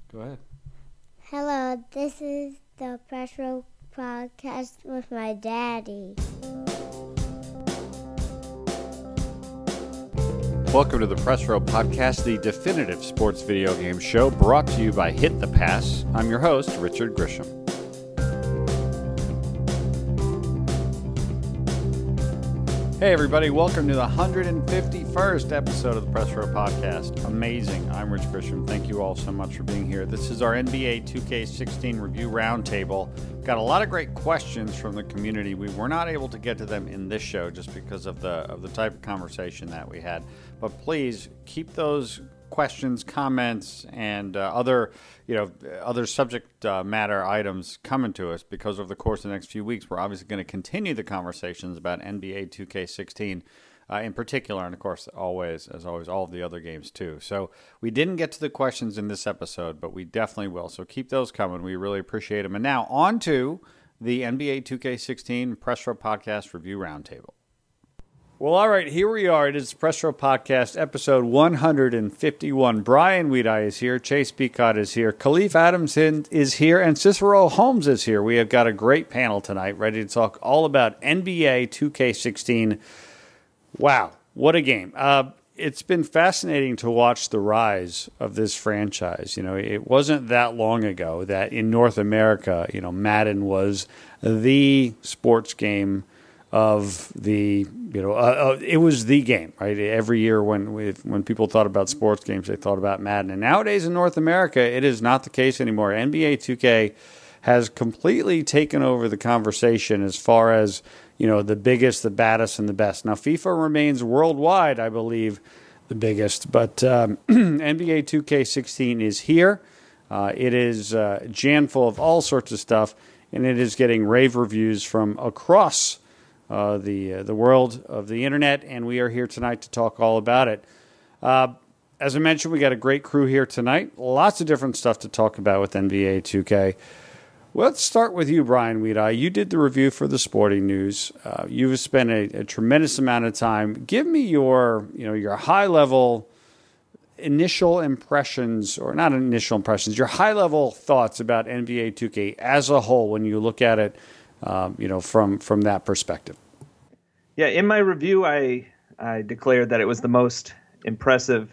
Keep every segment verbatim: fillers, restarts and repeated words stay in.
Go ahead. Hello, this is the Press Row Podcast with my daddy. Welcome to the Press Row Podcast, the definitive sports video game show brought to you by Hit the Pass. I'm your host, Richard Grisham. Hey everybody, welcome to the one hundred fifty-first episode of the Press Row Podcast. Amazing. I'm Rich Grisham. Thank you all so much for being here. This is our N B A two K sixteen review roundtable. Got a lot of great questions from the community. We were not able to get to them in this show just because of the of the type of conversation that we had. But please keep those questions, comments, and uh, other, you know, other subject uh, matter items coming to us, because over the course of the next few weeks, we're obviously going to continue the conversations about N B A two K sixteen uh, in particular, and of course, always, as always, all of the other games too. So we didn't get to the questions in this episode, but we definitely will. So keep those coming. We really appreciate them. And now on to the N B A two K sixteen Press Row Podcast Review Roundtable. Well, all right, here we are. It is Press Row Podcast, episode one hundred fifty-one. Brian Weedeye is here. Chase Beacott is here. Khalif Adamson is here. And Cicero Holmes is here. We have got a great panel tonight, ready to talk all about N B A two K sixteen. Wow, what a game. Uh, it's been fascinating to watch the rise of this franchise. You know, it wasn't that long ago that in North America, you know, Madden was the sports game of the, you know, uh, uh, it was the game, right? Every year when we, when people thought about sports games, they thought about Madden. And nowadays in North America, it is not the case anymore. N B A two K has completely taken over the conversation as far as, you know, the biggest, the baddest, and the best. Now, FIFA remains worldwide, I believe, the biggest, but um, N B A two K sixteen is here. Uh, it is uh, jam full of all sorts of stuff, and it is getting rave reviews from across Uh, the uh, the world of the internet, and we are here tonight to talk all about it. Uh, as I mentioned, we got a great crew here tonight. Lots of different stuff to talk about with N B A two K. Well, let's start with you, Brian Weedeye. You did the review for the Sporting News. Uh, you've spent a, a tremendous amount of time. Give me your you know your high level initial impressions, or not initial impressions, your high level thoughts about N B A two K as a whole when you look at it. Um, you know, from from that perspective. Yeah, in my review, I I declared that it was the most impressive,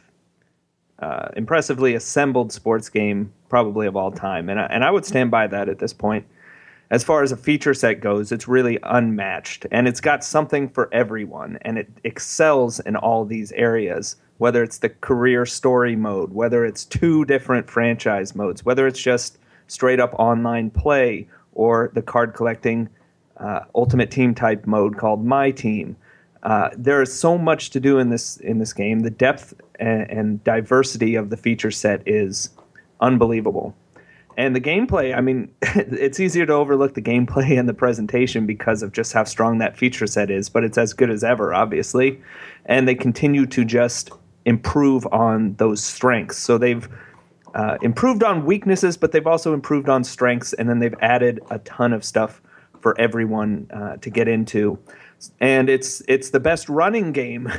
uh, impressively assembled sports game probably of all time, and I, and I would stand by that at this point. As far as a feature set goes, it's really unmatched, and it's got something for everyone, and it excels in all these areas. Whether it's the career story mode, whether it's two different franchise modes, whether it's just straight up online play, or the card collecting uh, ultimate team type mode called My Team. Uh, there is so much to do in this in this game. The depth and, and diversity of the feature set is unbelievable. And the gameplay, I mean, it's easier to overlook the gameplay and the presentation because of just how strong that feature set is, but it's as good as ever, obviously. And they continue to just improve on those strengths. So they've Uh, improved on weaknesses, but they've also improved on strengths, and then they've added a ton of stuff for everyone uh, to get into. And it's it's the best running game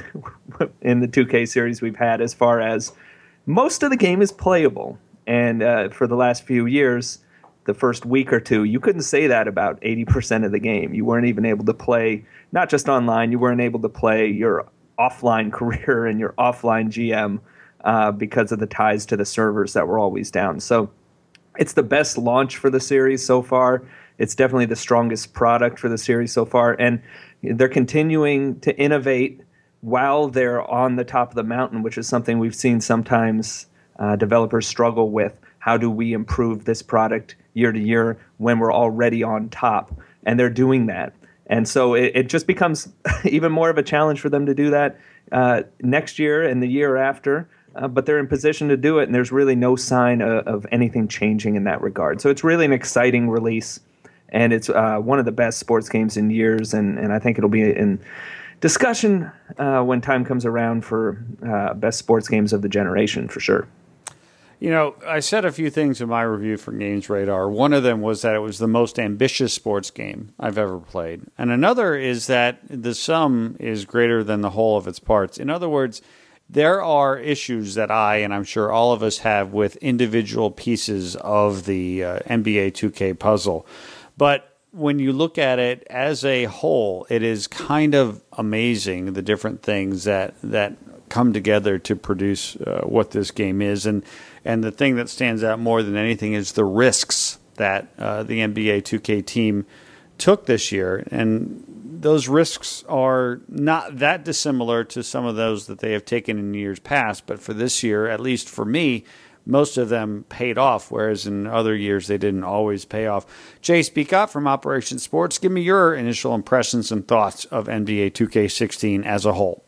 in the two K series we've had, as far as most of the game is playable. And uh, for the last few years, the first week or two, you couldn't say that about eighty percent of the game. You weren't even able to play, not just online, you weren't able to play your offline career and your offline G M Uh, because of the ties to the servers that were always down. So it's the best launch for the series so far. It's definitely the strongest product for the series so far. And they're continuing to innovate while they're on the top of the mountain, which is something we've seen sometimes uh, developers struggle with. How do we improve this product year to year when we're already on top? And they're doing that. And so it, it just becomes even more of a challenge for them to do that uh, next year and the year after. Uh, but they're in position to do it, and there's really no sign of, of anything changing in that regard. So it's really an exciting release, and it's uh, one of the best sports games in years, and, and I think it'll be in discussion uh, when time comes around for uh, best sports games of the generation, for sure. You know, I said a few things in my review for Games Radar. One of them was that it was the most ambitious sports game I've ever played. And another is that the sum is greater than the whole of its parts. In other words, there are issues that I, and I'm sure all of us have with individual pieces of the uh, N B A two K puzzle. But when you look at it as a whole, it is kind of amazing the different things that, that come together to produce uh, what this game is. And, and the thing that stands out more than anything is the risks that uh, the N B A two K team took this year. And those risks are not that dissimilar to some of those that they have taken in years past. But for this year, at least for me, most of them paid off, whereas in other years they didn't always pay off. Jay, speak up from Operation Sports. Give me your initial impressions and thoughts of N B A two K sixteen as a whole.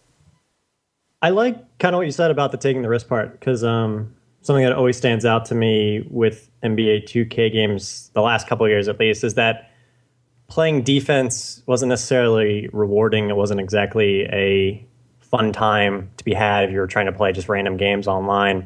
I like kind of what you said about the taking the risk part, because um, something that always stands out to me with N B A two K games, the last couple of years at least, is that playing defense wasn't necessarily rewarding. It wasn't exactly a fun time to be had if you were trying to play just random games online.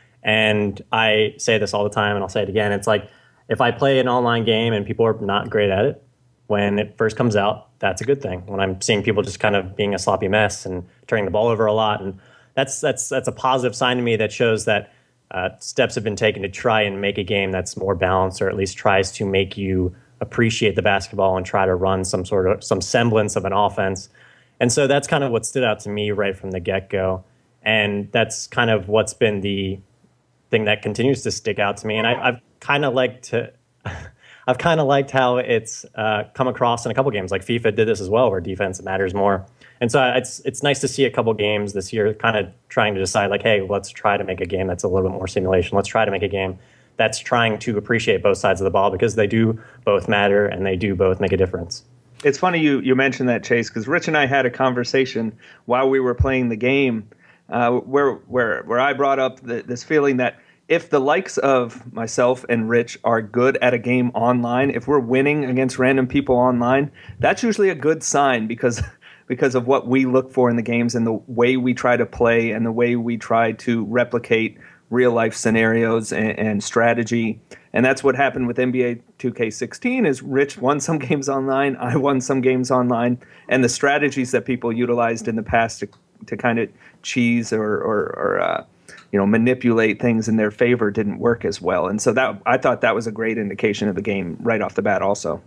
And I say this all the time, and I'll say it again. It's like, if I play an online game and people are not great at it, when it first comes out, that's a good thing. When I'm seeing people just kind of being a sloppy mess and turning the ball over a lot, and that's that's that's a positive sign to me that shows that uh, steps have been taken to try and make a game that's more balanced, or at least tries to make you appreciate the basketball and try to run some sort of some semblance of an offense. And so that's kind of what stood out to me right from the get-go. And that's kind of what's been the thing that continues to stick out to me. And I, I've kind of liked to, I've kind of liked how it's uh, come across in a couple games. Like FIFA did this as well, where defense matters more. And so it's it's nice to see a couple games this year kind of trying to decide, like, hey, let's try to make a game that's a little bit more simulation. Let's try to make a game that's trying to appreciate both sides of the ball, because they do both matter and they do both make a difference. It's funny you, you mentioned that, Chase, because Rich and I had a conversation while we were playing the game uh, where where where I brought up the, this feeling that if the likes of myself and Rich are good at a game online, if we're winning against random people online, that's usually a good sign, because because of what we look for in the games and the way we try to play and the way we try to replicate real-life scenarios and, and strategy. And that's what happened with N B A two K sixteen, is Rich won some games online, I won some games online, and the strategies that people utilized in the past to, to kind of cheese or, or, or uh, you know, manipulate things in their favor didn't work as well. And so that I thought that was a great indication of the game right off the bat also.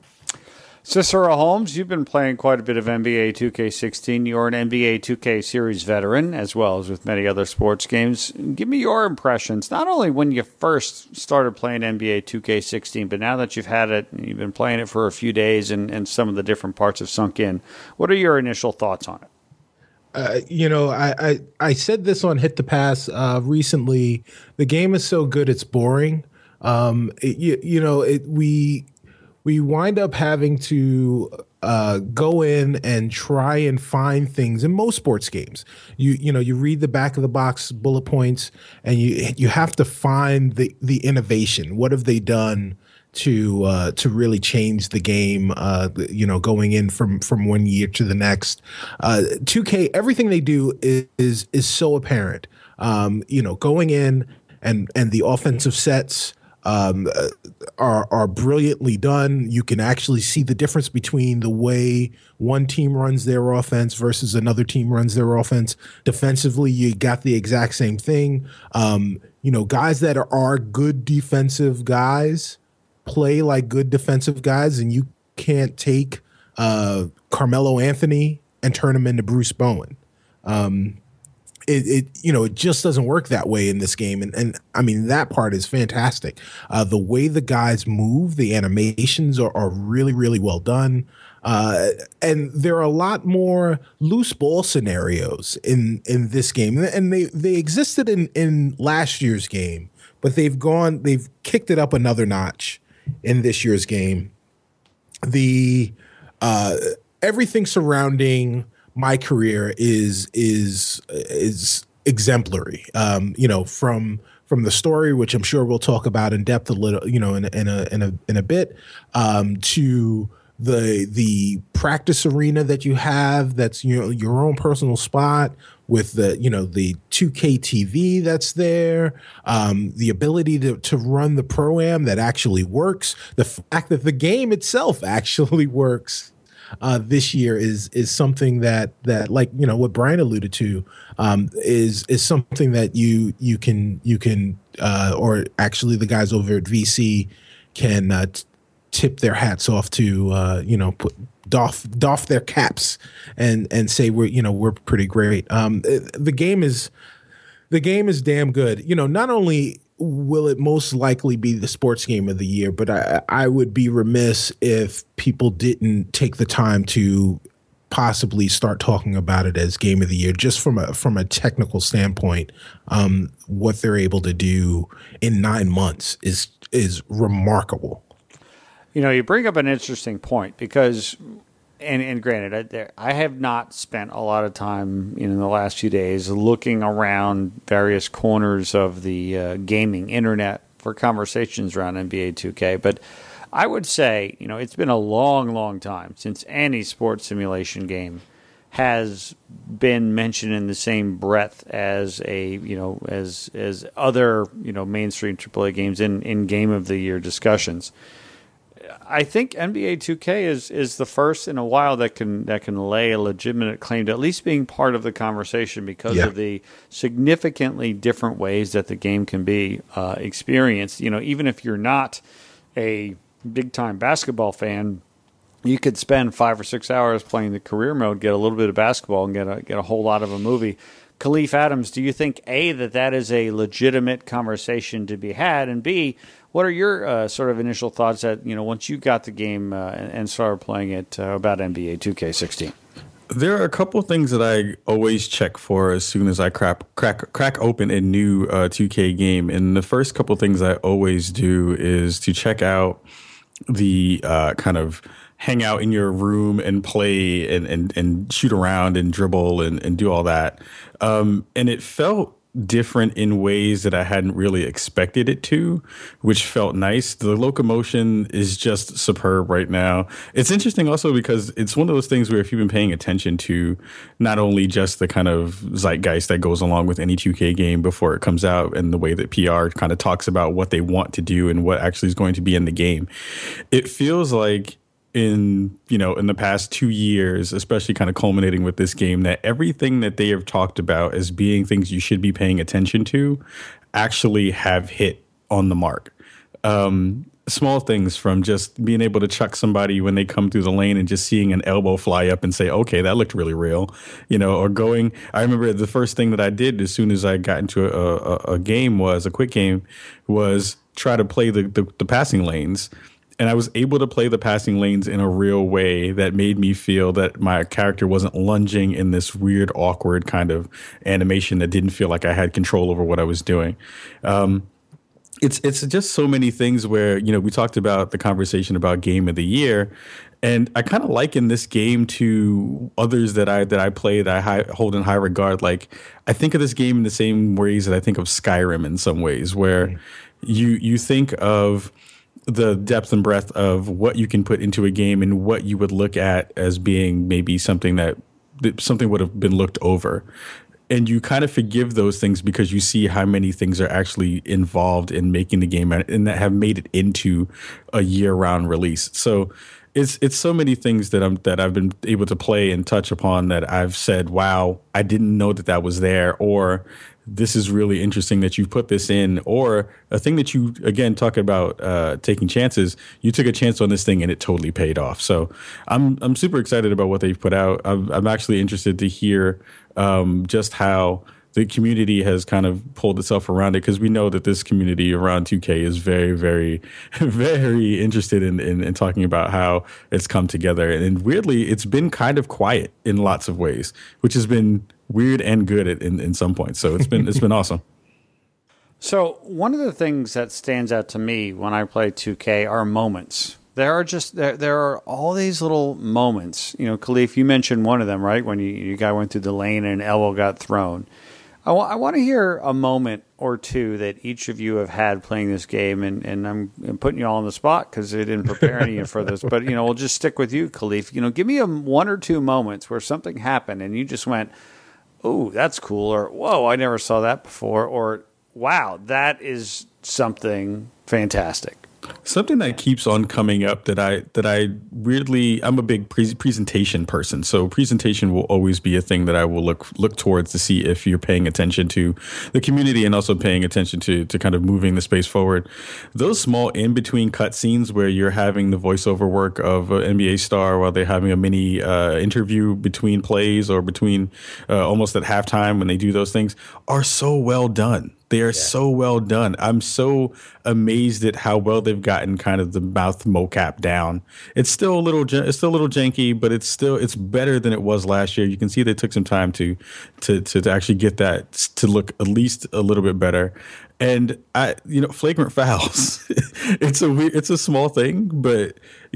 Cicero Holmes, you've been playing quite a bit of N B A two K sixteen. You're an N B A two K series veteran, as well as with many other sports games. Give me your impressions, not only when you first started playing N B A two K sixteen, but now that you've had it, you've been playing it for a few days and, and some of the different parts have sunk in. What are your initial thoughts on it? Uh, you know, I, I I said this on Hit the Pass uh, recently. The game is so good, it's boring. Um, it, you, you know, it we we wind up having to uh, go in and try and find things in most sports games. You you know, you read the back of the box bullet points, and you you have to find the the innovation. What have they done to uh, to really change the game, uh, you know, going in from from one year to the next. Uh, two K, everything they do is is, is so apparent. Um, you know, going in and and the offensive sets um, are are brilliantly done. You can actually see the difference between the way one team runs their offense versus another team runs their offense. Defensively, you got the exact same thing. Um, you know, guys that are, are good defensive guys play like good defensive guys, and you can't take uh, Carmelo Anthony and turn him into Bruce Bowen. Um, it, it, you know, it just doesn't work that way in this game, and and I mean that part is fantastic. Uh, the way the guys move, the animations are, are really really well done, uh, and there are a lot more loose ball scenarios in in this game, and they they existed in in last year's game, but they've gone they've kicked it up another notch in this year's game. The uh, everything surrounding my career is is is exemplary. Um, you know, from from the story, which I'm sure we'll talk about in depth a little, you know, in, in a in a in a bit, um, to the the practice arena that you have, that's, you know, your own personal spot with the, you know, the two K T V that's there, um, the ability to, to run the pro-am that actually works, the fact that the game itself actually works. uh, this year is is something that that like you know what Brian alluded to um, is is something that you you can you can uh, or actually the guys over at V C can uh, t- tip their hats off to uh, you know put doff doff their caps and and say we're you know we're pretty great. Um, the game is the game is damn good. You know, not only will it most likely be the sports game of the year, but I, I would be remiss if people didn't take the time to possibly start talking about it as game of the year, just from a from a technical standpoint. Um, what they're able to do in nine months is is remarkable. You know, you bring up an interesting point because, and, and granted, I, there, I have not spent a lot of time in the last few days looking around various corners of the uh, gaming internet for conversations around N B A two K, but I would say, you know, it's been a long, long time since any sports simulation game has been mentioned in the same breath as a, you know, as as other, you know, mainstream triple A games in, in game of the year discussions. I think N B A two K is is the first in a while that can that can lay a legitimate claim to at least being part of the conversation because yeah. of the significantly different ways that the game can be uh, experienced. You know, even if you're not a big time basketball fan, you could spend five or six hours playing the career mode, get a little bit of basketball, and get a get a whole lot of a movie. Khalif Adams, do you think A, that that is a legitimate conversation to be had, and B, what are your uh, sort of initial thoughts that, you know, once you got the game uh, and started playing it uh, about N B A two K sixteen? There are a couple of things that I always check for as soon as I crack crack crack open a new uh, two K game, and the first couple of things I always do is to check out the uh, kind of hang out in your room and play and, and, and shoot around and dribble and, and do all that. Um, and it felt different in ways that I hadn't really expected it to, which felt nice. The locomotion is just superb right now. It's interesting also because it's one of those things where if you've been paying attention to not only just the kind of zeitgeist that goes along with any two K game before it comes out and the way that P R kind of talks about what they want to do and what actually is going to be in the game, it feels like in, you know, in the past two years, especially kind of culminating with this game, that everything that they have talked about as being things you should be paying attention to actually have hit on the mark. Um, small things from just being able to chuck somebody when they come through the lane and just seeing an elbow fly up and say, okay, that looked really real, you know, or going, I remember the first thing that I did as soon as I got into a, a, a game was a quick game was try to play the, the, the passing lanes. And I was able to play the passing lanes in a real way that made me feel that my character wasn't lunging in this weird, awkward kind of animation that didn't feel like I had control over what I was doing. Um, it's it's just so many things where, you know, we talked about the conversation about game of the year. And I kind of liken this game to others that I that I play that I high, hold in high regard. Like, I think of this game in the same ways that I think of Skyrim in some ways, where mm-hmm. you you think of the depth and breadth of what you can put into a game and what you would look at as being maybe something that something would have been looked over. And you kind of forgive those things because you see how many things are actually involved in making the game and that have made it into a year-round release. So it's it's so many things that I'm that I've been able to play and touch upon that I've said, wow, I didn't know that that was there, or this is really interesting that you put this in, or a thing that you, again, talking about uh, taking chances, you took a chance on this thing and it totally paid off. So I'm I'm super excited about what they've put out. I'm, I'm actually interested to hear um, just how the community has kind of pulled itself around it, because we know that this community around two K is very, very, very interested in, in, in talking about how it's come together. And weirdly, it's been kind of quiet in lots of ways, which has been weird and good at, in, in some points. So it's been it's been awesome. So one of the things that stands out to me when I play two K are moments. There are just there there are all these little moments. You know, Khalif, you mentioned one of them, right? When you, you guy went through the lane and an elbow got thrown. I, w- I want to hear a moment or two that each of you have had playing this game, and, and I'm, I'm putting you all on the spot because I didn't prepare any for this. But, you know, we'll just stick with you, Khalif. You know, give me a one or two moments where something happened and you just went, oh, that's cool, or whoa, I never saw that before, or wow, that is something fantastic. Something that keeps on coming up that I that I weirdly I'm a big pre- presentation person, so presentation will always be a thing that I will look look towards to see if you're paying attention to the community and also paying attention to to kind of moving the space forward. Those small in between cutscenes where you're having the voiceover work of an N B A star while they're having a mini uh, interview between plays or between uh, almost at halftime when they do those things are so well done. They are yeah. so well done. I'm so amazed at how well they've gotten kind of the mouth mocap down. It's still a little, it's still a little janky, but it's still it's better than it was last year. You can see they took some time to to to, to actually get that to look at least a little bit better. And I, you know, flagrant fouls. it's a weird, it's a small thing, but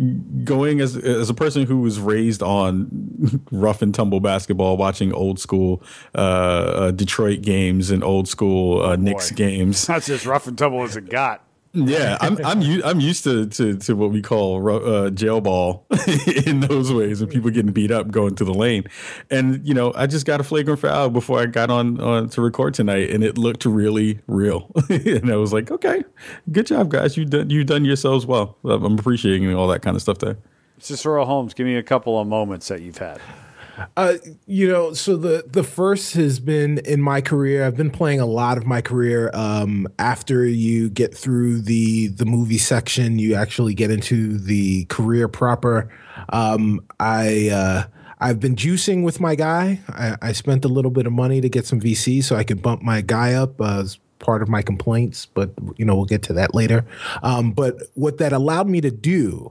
going as as a person who was raised on rough and tumble basketball, watching old school uh, uh, Detroit games and old school uh, oh Knicks games. That's as rough and tumble as it got. Yeah, I'm I'm u- I'm used to, to, to what we call uh, jail ball in those ways, and people getting beat up going to the lane. And you know, I just got a flagrant foul before I got on, on to record tonight, and it looked really real. And I was like, okay, good job, guys. You done you done yourselves well. I'm appreciating all that kind of stuff there. Cicero Holmes, give me a couple of moments that you've had. Uh, you know, so the the first has been in my career. I've been playing a lot of my career. Um, after you get through the the movie section, you actually get into the career proper. Um, I uh, I've been juicing with my guy. I, I spent a little bit of money to get some V C so I could bump my guy up. Uh, as part of my complaints, but you know we'll get to that later. Um, but what that allowed me to do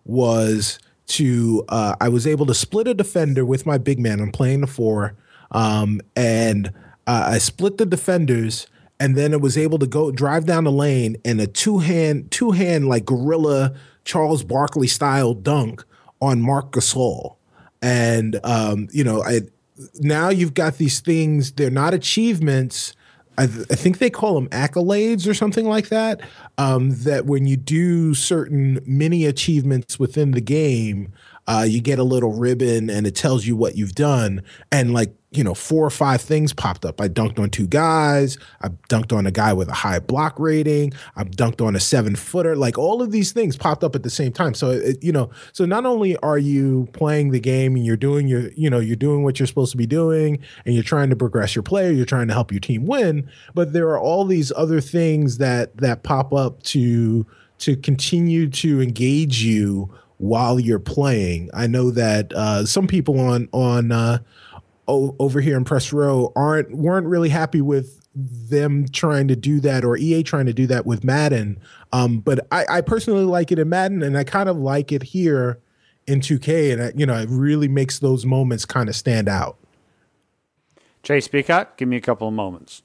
was. To uh, I was able to split a defender with my big man. I'm playing the four, um, and uh, I split the defenders, and then I was able to go drive down the lane and a two hand, two hand like gorilla Charles Barkley style dunk on Marc Gasol, and um, you know I now you've got these things. They're not achievements. I, th- I think they call them accolades or something like that, um, that when you do certain mini achievements within the game, uh, you get a little ribbon and it tells you what you've done. And like, you know, four or five things popped up. I dunked on two guys. I dunked on a guy with a high block rating. I dunked on a seven footer. Like all of these things popped up at the same time. So, it, you know, so not only are you playing the game and you're doing your, you know, you're doing what you're supposed to be doing and you're trying to progress your player, you're trying to help your team win, but there are all these other things that, that pop up to, to continue to engage you while you're playing. I know that uh, some people on, on, uh, over here in Press Row aren't weren't really happy with them trying to do that or E A trying to do that with Madden. Um, but I, I personally like it in Madden, and I kind of like it here in two K, and I, you know it really makes those moments kind of stand out. Chase Peacock, give me a couple of moments.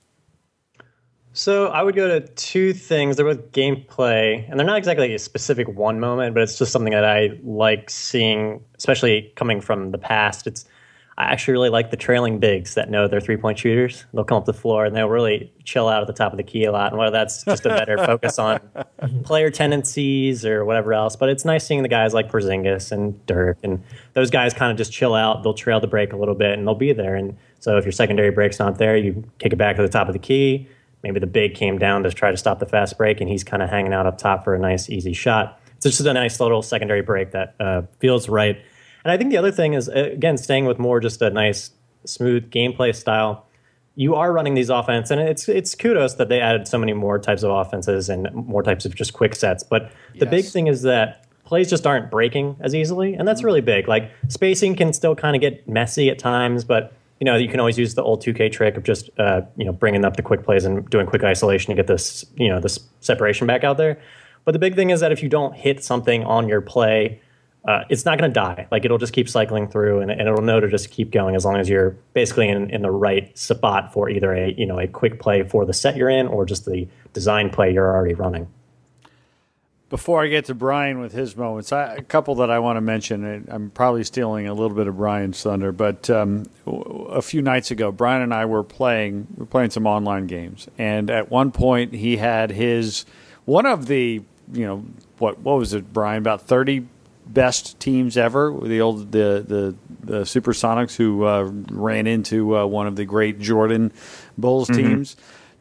So I would go to two things. They're both gameplay, and they're not exactly a specific one moment, but it's just something that I like seeing, especially coming from the past. It's I actually really like the trailing bigs that know they're three-point shooters. They'll come up the floor, and they'll really chill out at the top of the key a lot, and whether that's just a better focus on player tendencies or whatever else. But it's nice seeing the guys like Porzingis and Dirk, and those guys kind of just chill out. They'll trail the break a little bit, and they'll be there. And so if your secondary break's not there, you kick it back to the top of the key. Maybe the big came down to try to stop the fast break, and he's kind of hanging out up top for a nice, easy shot. It's just a nice little secondary break that uh, feels right. And I think the other thing is, again, staying with more just a nice, smooth gameplay style. You are running these offense, and it's it's kudos that they added so many more types of offenses and more types of just quick sets. But the yes. big thing is that plays just aren't breaking as easily, and that's really big. Like spacing can still kind of get messy at times, but you know you can always use the old two K trick of just uh, you know bringing up the quick plays and doing quick isolation to get this you know this separation back out there. But the big thing is that if you don't hit something on your play, Uh, it's not going to die. Like it'll just keep cycling through, and, and it'll know to just keep going as long as you're basically in, in the right spot for either a you know a quick play for the set you're in or just the design play you're already running. Before I get to Brian with his moments, I, a couple that I want to mention. And I'm probably stealing a little bit of Brian's thunder, but um, a few nights ago, Brian and I were playing we were playing some online games, and at one point he had his one of the you know what what was it, Brian? About thirty best teams ever, the old the the, the Supersonics who uh, ran into uh, one of the great Jordan Bulls mm-hmm. teams.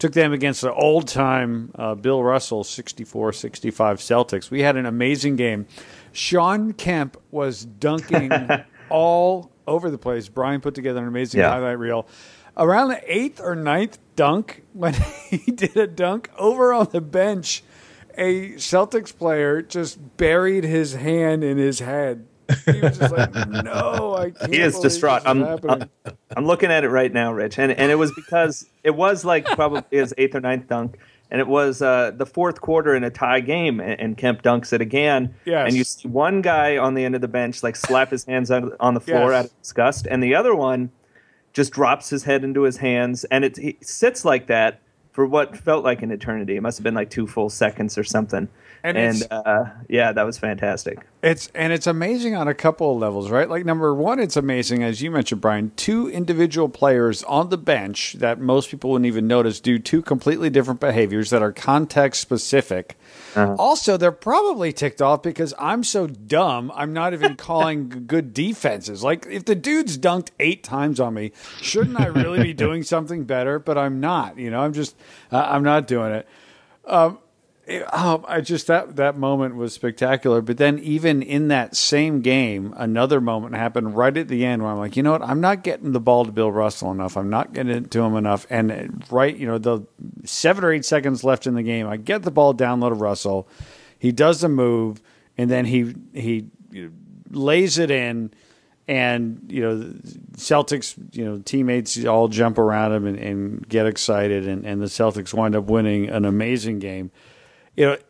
took them against the old-time uh, Bill Russell sixty-four sixty-five Celtics. We had an amazing game. Sean Kemp was dunking all over the place. Brian put together an amazing yeah. highlight reel. Around the eighth or ninth dunk, when he did a dunk over on the bench, a Celtics player just buried his hand in his head. He was just like, no, I can't. He is distraught. Is I'm, I'm I'm looking at it right now, Rich, and and it was because it was like probably his eighth or ninth dunk, and it was uh, the fourth quarter in a tie game, and, and Kemp dunks it again. Yes. And you see one guy on the end of the bench like slap his hands on the floor yes. out of disgust, and the other one just drops his head into his hands, and it he sits like that for what felt like an eternity. It must have been like two full seconds or something. And, and uh, yeah, that was fantastic. It's and it's amazing on a couple of levels, right? Like number one, it's amazing, as you mentioned, Brian, two individual players on the bench that most people wouldn't even notice do two completely different behaviors that are context specific. Uh-huh. Also, they're probably ticked off because I'm so dumb, I'm not even calling good defenses. Like if the dude's dunked eight times on me, shouldn't I really be doing something better? But I'm not. You know, I'm just uh, I'm not doing it. Um, Um, I just that that moment was spectacular. But then even in that same game, another moment happened right at the end where I'm like, you know what? I'm not getting the ball to Bill Russell enough. I'm not getting it to him enough. And right, you know, the seven or eight seconds left in the game, I get the ball down low to Russell. He does the move, and then he he lays it in. And, you know, Celtics, you know, teammates all jump around him and, and get excited. And, and the Celtics wind up winning an amazing game. You know,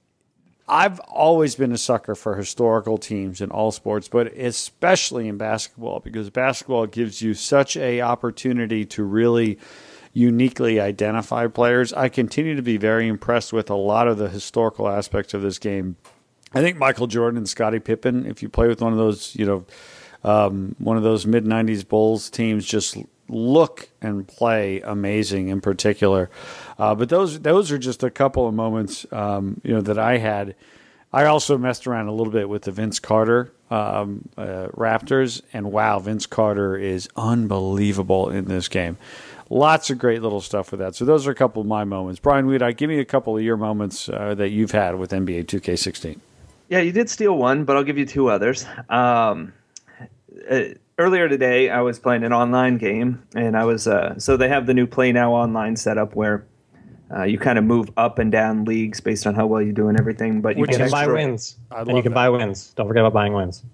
I've always been a sucker for historical teams in all sports, but especially in basketball, because basketball gives you such a opportunity to really uniquely identify players. I continue to be very impressed with a lot of the historical aspects of this game. I think Michael Jordan and Scottie Pippen, if you play with one of those, you know, um, one of those mid nineties Bulls teams, just look and play amazing in particular. Uh, but those those are just a couple of moments, um, you know, that I had. I also messed around a little bit with the Vince Carter um, uh, Raptors, and wow, Vince Carter is unbelievable in this game. Lots of great little stuff with that. So those are a couple of my moments. Brian Weed, give me a couple of your moments uh, that you've had with N B A two K sixteen. Yeah, you did steal one, but I'll give you two others. Um, uh, Earlier today, I was playing an online game, and I was uh, so they have the new Play Now Online setup where uh, you kind of move up and down leagues based on how well you do and everything. But you can buy wins, and you can that. buy wins. Don't forget about buying wins.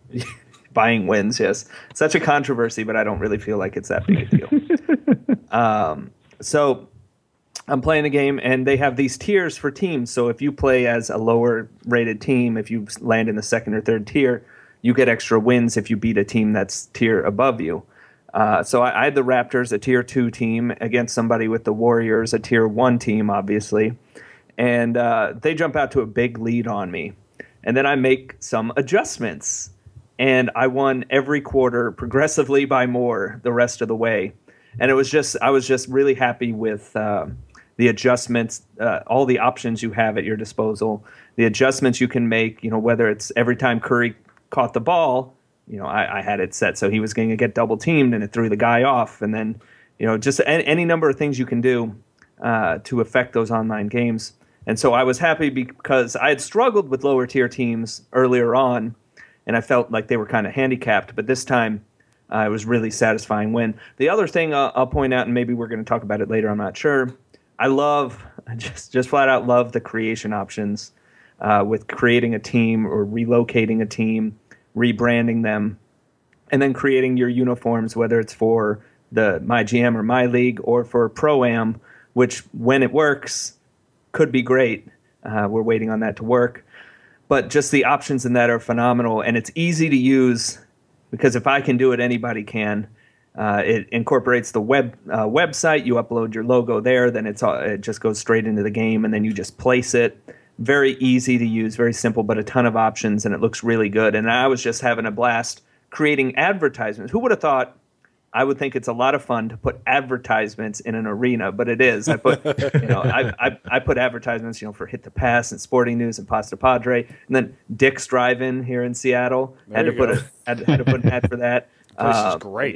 Buying wins, yes. Such a controversy, but I don't really feel like it's that big a deal. um, so I'm playing a game, and they have these tiers for teams. So if you play as a lower-rated team, if you land in the second or third tier, you get extra wins if you beat a team that's tier above you. Uh, so I, I had the Raptors, a tier two team, against somebody with the Warriors, a tier one team, obviously. And uh, they jump out to a big lead on me. And then I make some adjustments. And I won every quarter progressively by more the rest of the way. And it was just, I was just really happy with uh, the adjustments, uh, all the options you have at your disposal, the adjustments you can make, you know, whether it's every time Curry caught the ball, you know, I, I had it set so he was going to get double teamed, and it threw the guy off. And then, you know, just any, any number of things you can do uh, to affect those online games. And so I was happy because I had struggled with lower tier teams earlier on, and I felt like they were kind of handicapped. But this time, uh, it was really satisfying win. The other thing I'll, I'll point out, and maybe we're going to talk about it later, I'm not sure. I love, I just just flat out love the creation options uh, with creating a team or relocating a team, rebranding them, and then creating your uniforms, whether it's for the My G M or My League or for Pro-Am, which when it works could be great. Uh, we're waiting on that to work. But just the options in that are phenomenal, and it's easy to use because if I can do it, anybody can. Uh, it incorporates the web uh, website. You upload your logo there, then it's all, it just goes straight into the game, and then you just place it. Very easy to use, very simple, but a ton of options, and it looks really good. And I was just having a blast creating advertisements. Who would have thought I would think it's a lot of fun to put advertisements in an arena, but it is. I put, you know, I, I I put advertisements, you know, for Hit the Pass and Sporting News and Pasta Padre, and then Dick's Drive-In here in Seattle. There had to you put go. a had, had to put an ad for that. This uh, is great.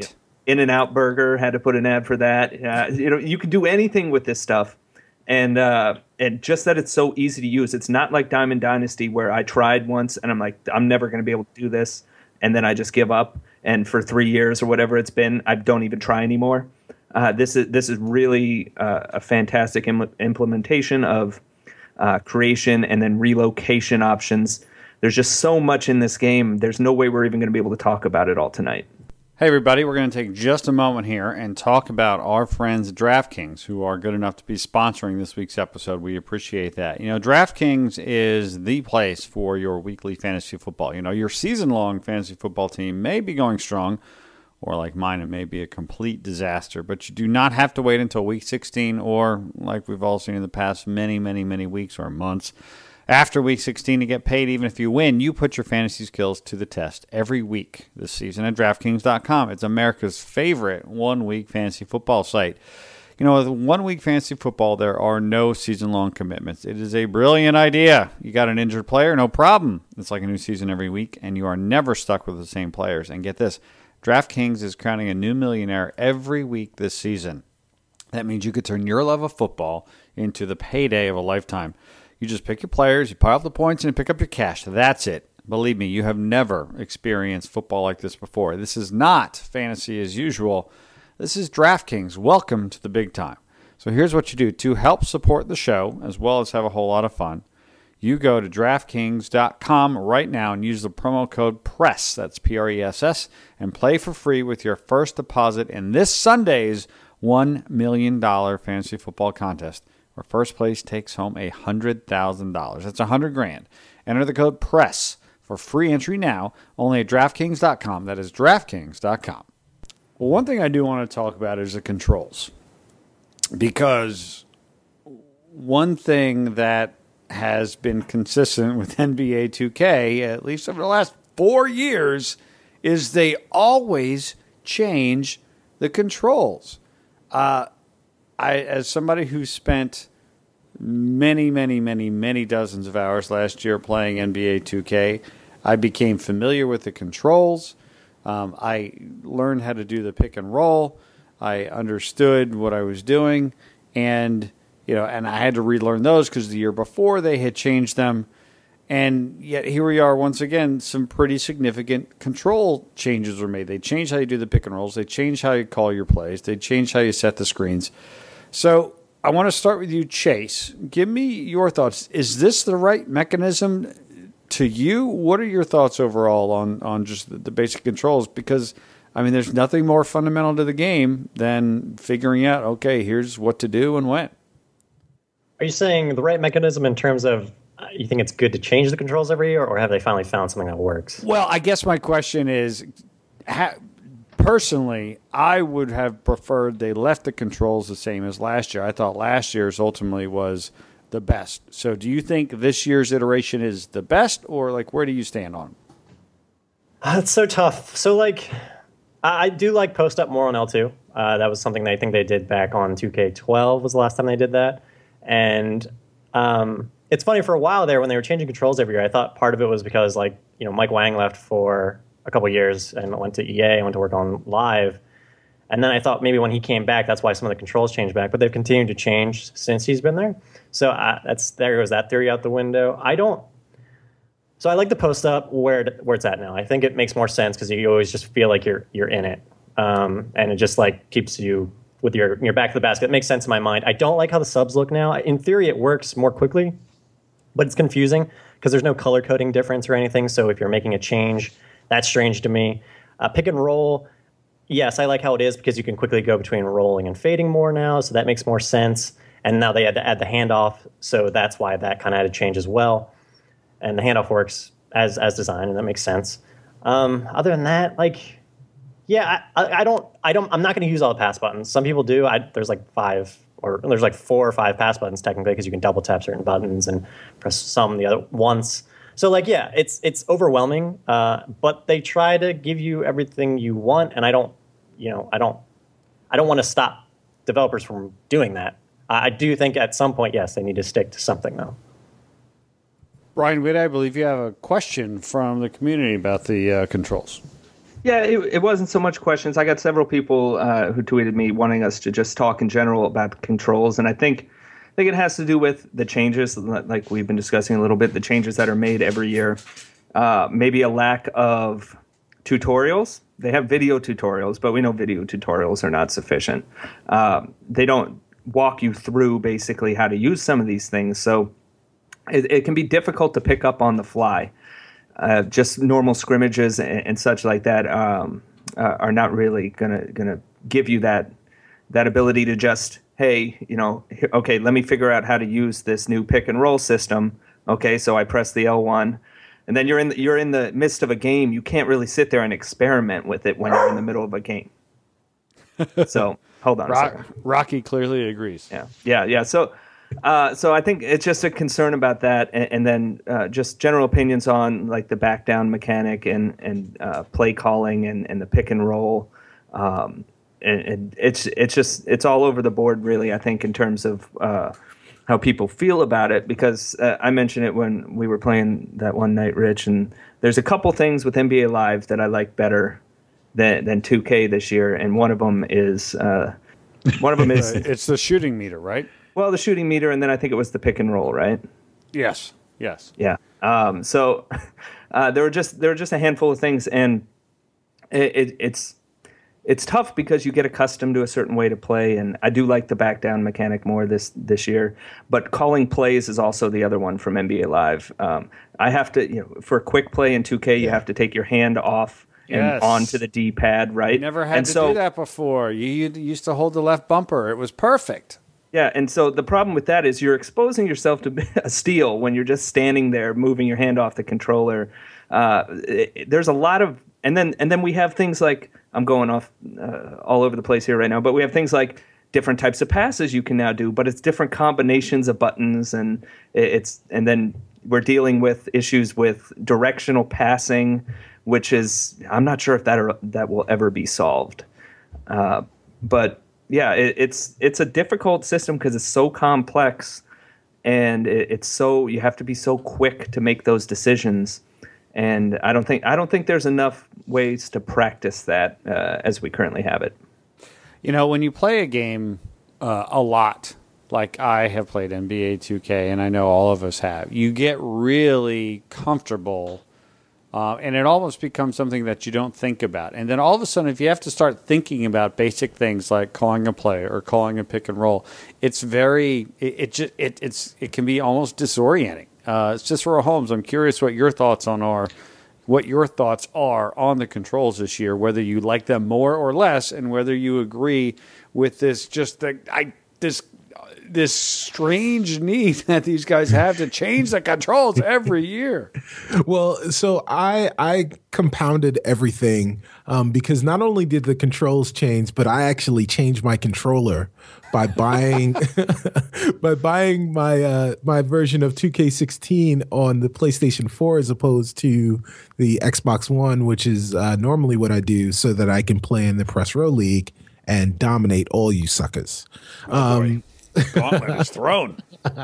In-N-Out Burger had to put an ad for that. Uh, you know, you can do anything with this stuff, and uh, and just that it's so easy to use. It's not like Diamond Dynasty where I tried once and I'm like, I'm never going to be able to do this, and then I just give up. And for three years or whatever it's been, I don't even try anymore. Uh, this is this is really uh, a fantastic Im- implementation of uh, creation and then relocation options. There's just so much in this game. There's no way we're even going to be able to talk about it all tonight. Hey, everybody, we're going to take just a moment here and talk about our friends at DraftKings, who are good enough to be sponsoring this week's episode. We appreciate that. You know, DraftKings is the place for your weekly fantasy football. You know, your season-long fantasy football team may be going strong, or like mine, it may be a complete disaster, but you do not have to wait until week sixteen, or like we've all seen in the past many, many, many weeks or months, after week sixteen to get paid. Even if you win, you put your fantasy skills to the test every week this season at DraftKings dot com. It's America's favorite one-week fantasy football site. You know, with one-week fantasy football, there are no season-long commitments. It is a brilliant idea. You got an injured player? No problem. It's like a new season every week, and you are never stuck with the same players. And get this, DraftKings is crowning a new millionaire every week this season. That means you could turn your love of football into the payday of a lifetime. You just pick your players, you pile up the points, and pick up your cash. That's it. Believe me, you have never experienced football like this before. This is not fantasy as usual. This is DraftKings. Welcome to the big time. So here's what you do. To help support the show, as well as have a whole lot of fun, you go to DraftKings dot com right now and use the promo code PRESS, that's P R E S S, and play for free with your first deposit in this Sunday's one million dollars fantasy football contest, where first place takes home one hundred thousand dollars. That's one hundred grand. Enter the code PRESS for free entry now, only at DraftKings dot com. That is DraftKings dot com. Well, one thing I do want to talk about is the controls. Because one thing that has been consistent with N B A two K, at least over the last four years, is they always change the controls. Uh, I, as somebody who spent many, many, many, many dozens of hours last year playing N B A two K, I became familiar with the controls. Um, I learned how to do the pick and roll. I understood what I was doing, and you know, and I had to relearn those because the year before they had changed them. And yet here we are once again, some pretty significant control changes were made. They changed how you do the pick and rolls. They changed how you call your plays. They changed how you set the screens. So I want to start with you, Chase. Give me your thoughts. Is this the right mechanism to you? What are your thoughts overall on, on just the, the basic controls? Because, I mean, there's nothing more fundamental to the game than figuring out, okay, here's what to do and when. Are you saying the right mechanism in terms of uh, you think it's good to change the controls every year, or have they finally found something that works? Well, I guess my question is, ha- personally, I would have preferred they left the controls the same as last year. I thought last year's ultimately was the best. So do you think this year's iteration is the best, or like where do you stand on it? Uh, it's so tough. So like, I, I do like post up more on L two. Uh, that was something that I think they did back on two K twelve was the last time they did that. And um, it's funny, for a while there when they were changing controls every year, I thought part of it was because, like, you know, Mike Wang left for a couple of years and went to E A and went to work on Live. And then I thought maybe when he came back, that's why some of the controls changed back. But they've continued to change since he's been there. So uh, that's there goes that theory out the window. I don't. So I like the post up where where it's at now. I think it makes more sense because you always just feel like you're you're in it, um, and it just like keeps you with your your back to the basket. It makes sense in my mind. I don't like how the subs look now. In theory, it works more quickly, but it's confusing because there's no color coding difference or anything. So if you're making a change, that's strange to me. Uh, pick and roll, yes, I like how it is because you can quickly go between rolling and fading more now, so that makes more sense. And now they had to add the handoff, so that's why that kind of had to change as well. And the handoff works as as designed, and that makes sense. Um, other than that, like, yeah, I, I don't, I don't, I'm not going to use all the pass buttons. Some people do. I, there's like five, or there's like four or five pass buttons technically because you can double tap certain buttons and press some the other once. So like, yeah, it's it's overwhelming, uh, but they try to give you everything you want, and I don't, you know, I don't, I don't want to stop developers from doing that. I do think at some point, yes, they need to stick to something though. Brian Witt, I believe you have a question from the community about the uh, controls. Yeah, it, it wasn't so much questions. I got several people uh, who tweeted me wanting us to just talk in general about the controls, and I think I think it has to do with the changes, like we've been discussing a little bit, the changes that are made every year. Uh, maybe a lack of tutorials. They have video tutorials, but we know video tutorials are not sufficient. Um, they don't walk you through basically how to use some of these things, so it, it can be difficult to pick up on the fly. Uh, just normal scrimmages and, and such like that um, uh, are not really gonna gonna give you that that ability to just, hey, you know, okay, let me figure out how to use this new pick and roll system. Okay, so I press the L one, and then you're in the, you're in the midst of a game. You can't really sit there and experiment with it when you're in the middle of a game. So hold on Rock, a second. Rocky clearly agrees. Yeah, yeah, yeah. So. Uh, so I think it's just a concern about that, and, and then uh, just general opinions on like the back down mechanic and and uh, play calling and, and the pick and roll, um, and, and it's it's just it's all over the board really. I think in terms of uh, how people feel about it, because uh, I mentioned it when we were playing that one night, Rich, and there's a couple things with N B A Live that I like better than than two K this year, and one of them is uh, one of them is It's the shooting meter, right? Well, the shooting meter, and then I think it was the pick and roll, right? Yes. Yes. Yeah. Um, so uh, there were just there were just a handful of things, and it, it, it's it's tough because you get accustomed to a certain way to play, and I do like the back down mechanic more this this year. But calling plays is also the other one from N B A Live. Um, I have to, you know, for a quick play in two K, you have to take your hand off and Yes. onto the D-pad, right? You never had and to so, do that before. You, you used to hold the left bumper. It was perfect. Yeah, and so the problem with that is you're exposing yourself to a steal when you're just standing there moving your hand off the controller. Uh, it, there's a lot of, and then and then we have things like, I'm going off uh, all over the place here right now, but we have things like different types of passes you can now do, but it's different combinations of buttons, and it's and then we're dealing with issues with directional passing, which is, I'm not sure if that are, that will ever be solved, uh, but. Yeah, it, it's it's a difficult system because it's so complex, and it, it's so you have to be so quick to make those decisions. And I don't think I don't think there's enough ways to practice that uh, as we currently have it. You know, when you play a game uh, a lot, like I have played N B A two K, and I know all of us have, you get really comfortable. Uh, and it almost becomes something that you don't think about. And then all of a sudden, if you have to start thinking about basic things like calling a play or calling a pick and roll, it's very it it just, it it's it can be almost disorienting. Uh, it's just for Holmes. I'm curious what your thoughts on are, what your thoughts are on the controls this year. Whether you like them more or less, and whether you agree with this just the I this. this strange need that these guys have to change the controls every year. Well, so I I compounded everything um, because not only did the controls change, but I actually changed my controller by buying by buying my uh, my version of two K sixteen on the PlayStation four as opposed to the Xbox One, which is uh, normally what I do, so that I can play in the Press Row League and dominate all you suckers. Oh, um, Gauntlet is thrown.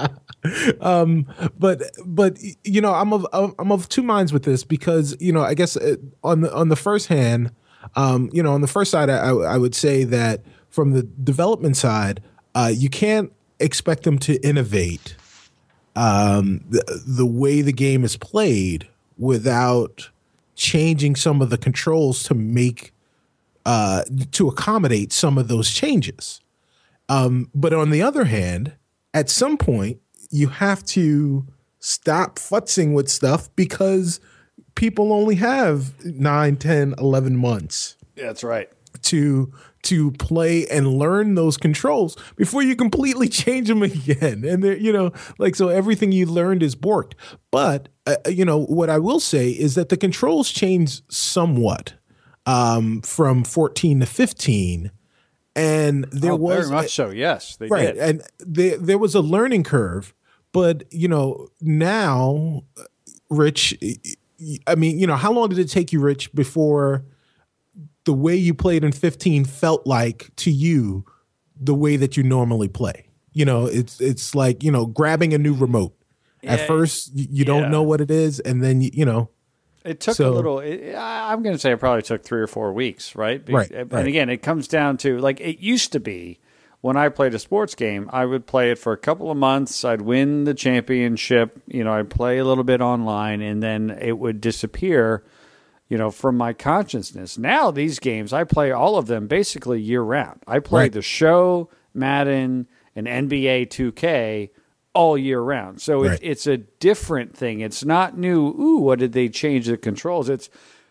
um, but but you know, I'm of I'm of two minds with this because you know, I guess on the on the first hand, um, you know, on the first side, I, I would say that from the development side, uh, you can't expect them to innovate um, the the way the game is played without changing some of the controls to make uh, to accommodate some of those changes. Um, but on the other hand, at some point, you have to stop futzing with stuff because people only have nine, ten, eleven months. Yeah, that's right. To to play and learn those controls before you completely change them again. And, you know, like, so everything you learned is borked. But, uh, you know, what I will say is that the controls changed somewhat um, from fourteen to fifteen. And there oh, was very much so. Yes, they right, did. and there there was a learning curve, but you know now, Rich. I mean, you know, how long did it take you, Rich, before the way you played in fifteen felt like to you the way that you normally play? You know, it's it's like, you know, grabbing a new remote. Yeah, At first, you, you don't yeah. know what it is, and then you, you know. It took So- a little. It, I- I'm going to say it probably took three or four weeks, right? Be- Right, And right. again, it comes down to like it used to be when I played a sports game. I would play it for a couple of months. I'd win the championship. You know, I'd play a little bit online, and then it would disappear. You know, from my consciousness. Now these games, I play all of them basically year round. I play Right. the show, Madden, and N B A two K all year round. So Right. it's it's a different thing. It's not new. Ooh, what did they change the controls? It's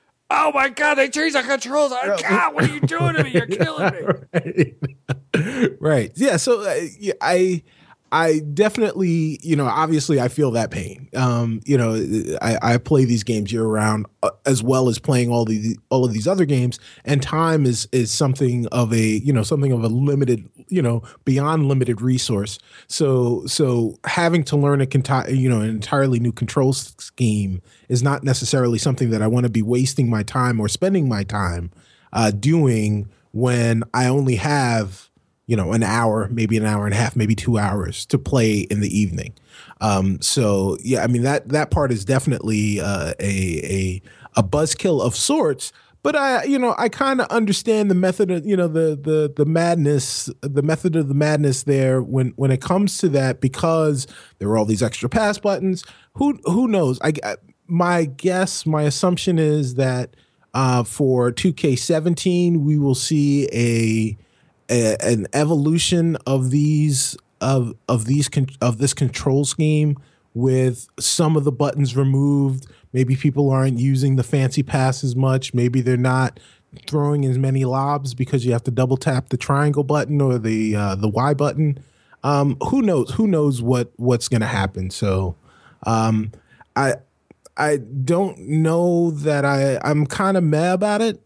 oh my god, they changed the controls. Oh, God, what are you doing to me? You're killing me. right. right. Yeah. So uh, yeah, I, I definitely, you know, obviously I feel that pain. Um, you know, I, I play these games year round uh, as well as playing all the all of these other games, and time is is something of a you know something of a limited you know beyond limited resource. So so having to learn a conti- you know an entirely new control s- scheme is not necessarily something that I want to be wasting my time or spending my time uh, doing when I only have you know, an hour, maybe an hour and a half, maybe two hours to play in the evening. Um, so yeah, I mean that that part is definitely uh, a a a buzzkill of sorts. But I, you know, I kind of understand the method of, you know, the the the madness, the method of the madness there when when it comes to that, because there are all these extra pass buttons. Who who knows? I, I my guess, my assumption is that uh, for two K seventeen, we will see a A, an evolution of these of of these con- of this control scheme with some of the buttons removed. Maybe people aren't using the fancy pass as much. Maybe they're not throwing as many lobs because you have to double tap the triangle button or the uh, the Y button. Um, who knows? Who knows what what's going to happen? So, um, I I don't know that I I'm kind of mad about it.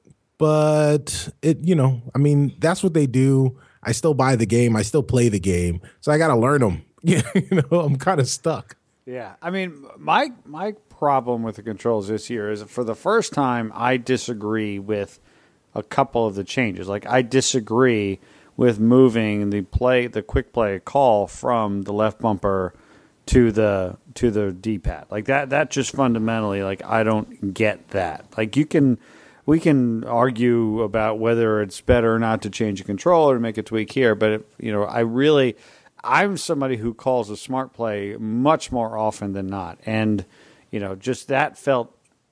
But it, you know, I mean, that's what they do. I still buy the game. I still play the game. So I got to learn them. Yeah, you know, I'm kind of stuck. Yeah, I mean, my my problem with the controls this year is for the first time I disagree with a couple of the changes. Like I disagree with moving the play, the quick play call from the left bumper to the to the D-pad. Like that, that just fundamentally, like I don't get that. Like you can. We can argue about whether it's better or not to change a controller to make a tweak here, but if, you know, I really, I'm somebody who calls a smart play much more often than not, and you know, just that felt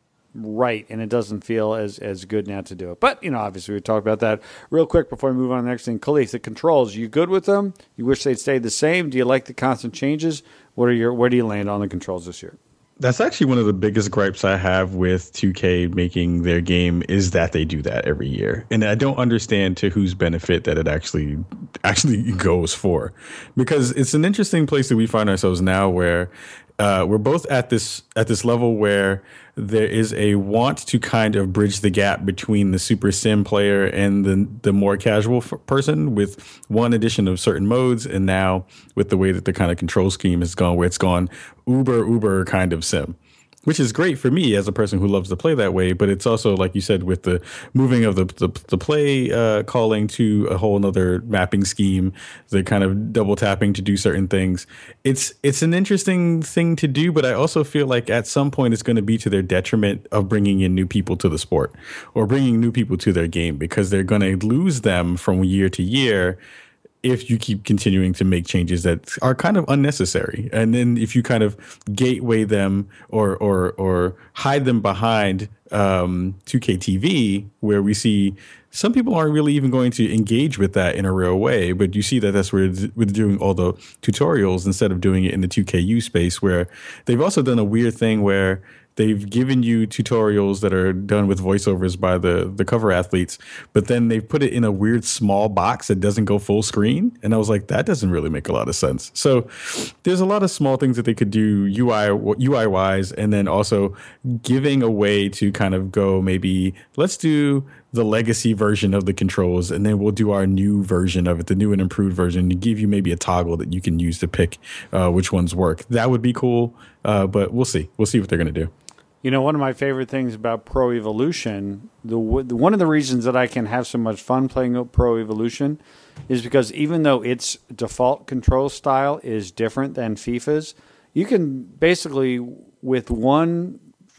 right, and it doesn't feel as as good now to do it. But you know, obviously, we talked about that real quick before we move on to the next thing. Khalif, the controls, you good with them? You wish they'd stayed the same? Do you like the constant changes? What are your where do you land on the controls this year? That's actually one of the biggest gripes I have with two K making their game is that they do that every year. And I don't understand to whose benefit that it actually actually goes for. Because it's an interesting place that we find ourselves now where uh, we're both at this at this level where there is a want to kind of bridge the gap between the super sim player and the the more casual f- person with one addition of certain modes, and now with the way that the kind of control scheme has gone, where it's gone uber uber kind of sim, which is great for me as a person who loves to play that way. But it's also, like you said, with the moving of the the, the play uh, calling to a whole other mapping scheme, the kind of double tapping to do certain things. It's it's an interesting thing to do, but I also feel like at some point it's going to be to their detriment of bringing in new people to the sport or bringing new people to their game, because they're going to lose them from year to year if you keep continuing to make changes that are kind of unnecessary. And then if you kind of gateway them or or or hide them behind um, two K T V, where we see some people aren't really even going to engage with that in a real way, but you see that that's where we're doing all the tutorials instead of doing it in the two K U space, where they've also done a weird thing where they've given you tutorials that are done with voiceovers by the, the cover athletes, but then they've put it in a weird small box that doesn't go full screen. And I was like, that doesn't really make a lot of sense. So there's a lot of small things that they could do U I U I wise, and then also giving a way to kind of go, maybe let's do the legacy version of the controls, and then we'll do our new version of it, the new and improved version, to give you maybe a toggle that you can use to pick uh, which ones work. That would be cool, uh, but we'll see. We'll see what they're going to do. You know, one of my favorite things about Pro Evolution, the, the one of the reasons that I can have so much fun playing Pro Evolution is because even though its default control style is different than FIFA's, you can basically, with one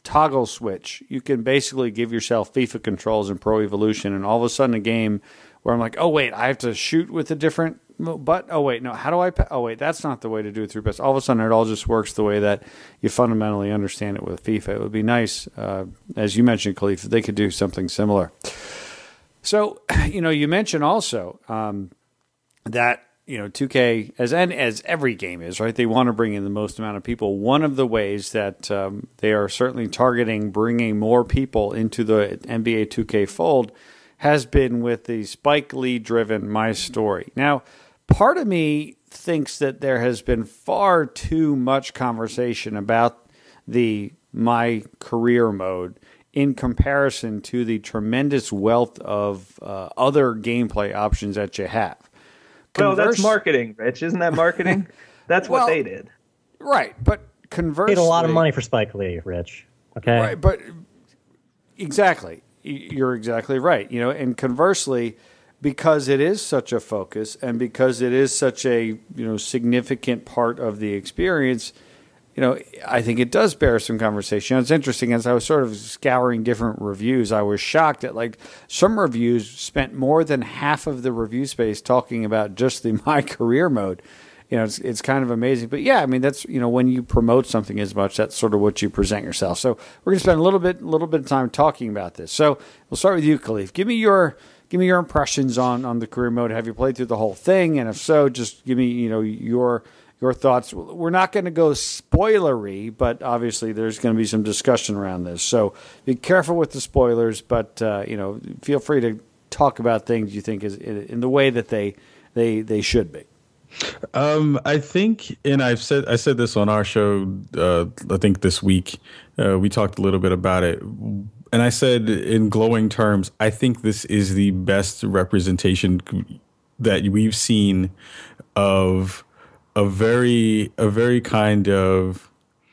toggle switch. You can basically give yourself FIFA controls in Pro Evolution, and all of a sudden a game where I'm like, oh, wait, I have to shoot with a different but oh, wait, no, how do I pa- oh, wait, that's not the way to do it through pass. All of a sudden it all just works the way that you fundamentally understand it with FIFA. It would be nice, uh, as you mentioned, Khalif, if they could do something similar. So, you know, you mentioned also um, that, you know, two K, as and as every game is, right, they want to bring in the most amount of people. One of the ways that um, they are certainly targeting bringing more people into the N B A two K fold has been with the Spike Lee-driven My Story. Now, part of me thinks that there has been far too much conversation about the My Career mode in comparison to the tremendous wealth of uh, other gameplay options that you have. Well, that's marketing, Rich. Isn't that marketing? That's what well, they did. Right, but conversely... Paid a lot of money for Spike Lee, Rich. Okay? Right, but exactly. You're exactly right. You know, and conversely, because it is such a focus and because it is such a, you know, significant part of the experience, you know, I think it does bear some conversation. It's interesting, as I was sort of scouring different reviews, I was shocked at, like, some reviews spent more than half of the review space talking about just the My Career mode. You know, it's it's kind of amazing. But yeah, I mean, that's, you know, when you promote something as much, that's sort of what you present yourself. So we're going to spend a little bit, a little bit of time talking about this. So we'll start with you, Khalif. Give me your, give me your impressions on, on the career mode. Have you played through the whole thing? And if so, just give me, you know, your, your thoughts. We're not going to go spoilery, but obviously there's going to be some discussion around this. So be careful with the spoilers, but, uh, you know, feel free to talk about things you think is in the way that they, they, they should be. Um, I think, and I've said I said this on our show. Uh, I think this week uh, we talked a little bit about it, and I said in glowing terms, I think this is the best representation that we've seen of a very a very kind of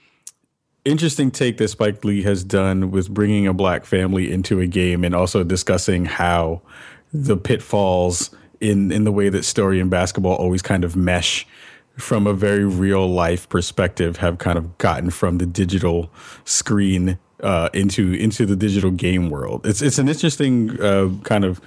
interesting take that Spike Lee has done with bringing a black family into a game, and also discussing how the pitfalls in in the way that story and basketball always kind of mesh from a very real life perspective have kind of gotten from the digital screen uh, into into the digital game world. It's it's an interesting uh, kind of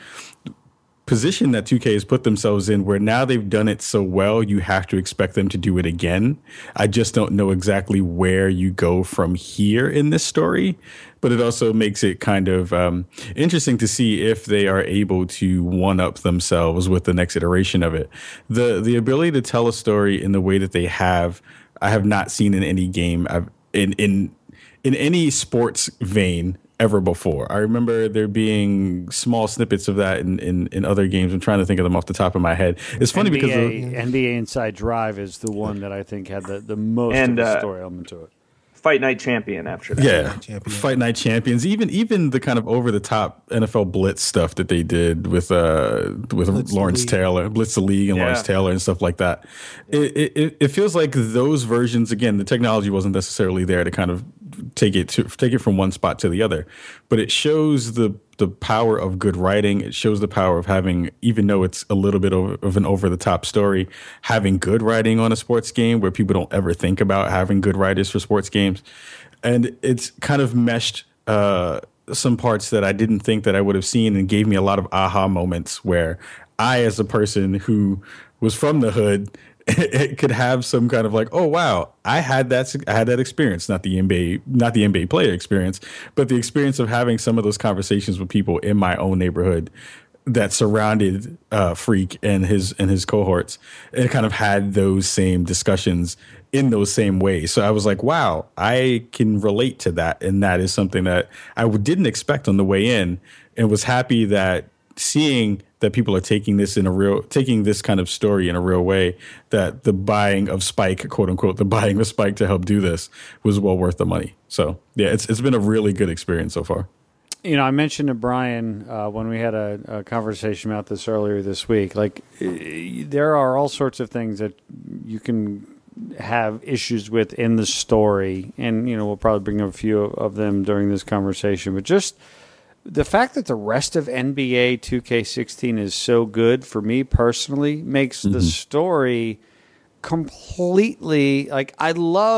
position that two K has put themselves in, where now they've done it so well, you have to expect them to do it again. I just don't know exactly where you go from here in this story, but it also makes it kind of um, interesting to see if they are able to one-up themselves with the next iteration of it. The the ability to tell a story in the way that they have, I have not seen in any game I've, in in in any sports vein ever before. I remember there being small snippets of that in, in, in other games. I'm trying to think of them off the top of my head. It's funny N B A, because the, N B A Inside Drive is the one that I think had the, the most and, of the uh, story element to it. Fight Night Champion after that. yeah, Champion. Fight Night Champions. Even even the kind of over the top N F L Blitz stuff that they did with uh with Blitz Lawrence Taylor, Blitz the League, and Yeah. Lawrence Taylor and stuff like that. It, it it feels like those versions. Again, the technology wasn't necessarily there to kind of take it to take it from one spot to the other, but it shows the the power of good writing. It shows the power of having, even though it's a little bit of, of an over the top story, having good writing on a sports game where people don't ever think about having good writers for sports games. And it's kind of meshed uh, some parts that I didn't think that I would have seen, and gave me a lot of aha moments where I, as a person who was from the hood, it could have some kind of like, oh wow, I had that I had that experience, not the N B A, not the N B A player experience, but the experience of having some of those conversations with people in my own neighborhood that surrounded uh, Freak and his and his cohorts, and kind of had those same discussions in those same ways. So I was like, wow, I can relate to that, and that is something that I didn't expect on the way in, and was happy that seeing that people are taking this in a real, taking this kind of story in a real way, that the buying of Spike, quote unquote, the buying of Spike to help do this was well worth the money. So yeah, it's it's been a really good experience so far. You know, I mentioned to Brian uh, when we had a, a conversation about this earlier this week, like uh, there are all sorts of things that you can have issues with in the story. And, you know, we'll probably bring up a few of them during this conversation, but just the fact that the rest of N B A two K sixteen is so good, for me personally, makes mm-hmm. the story completely, like, I love it.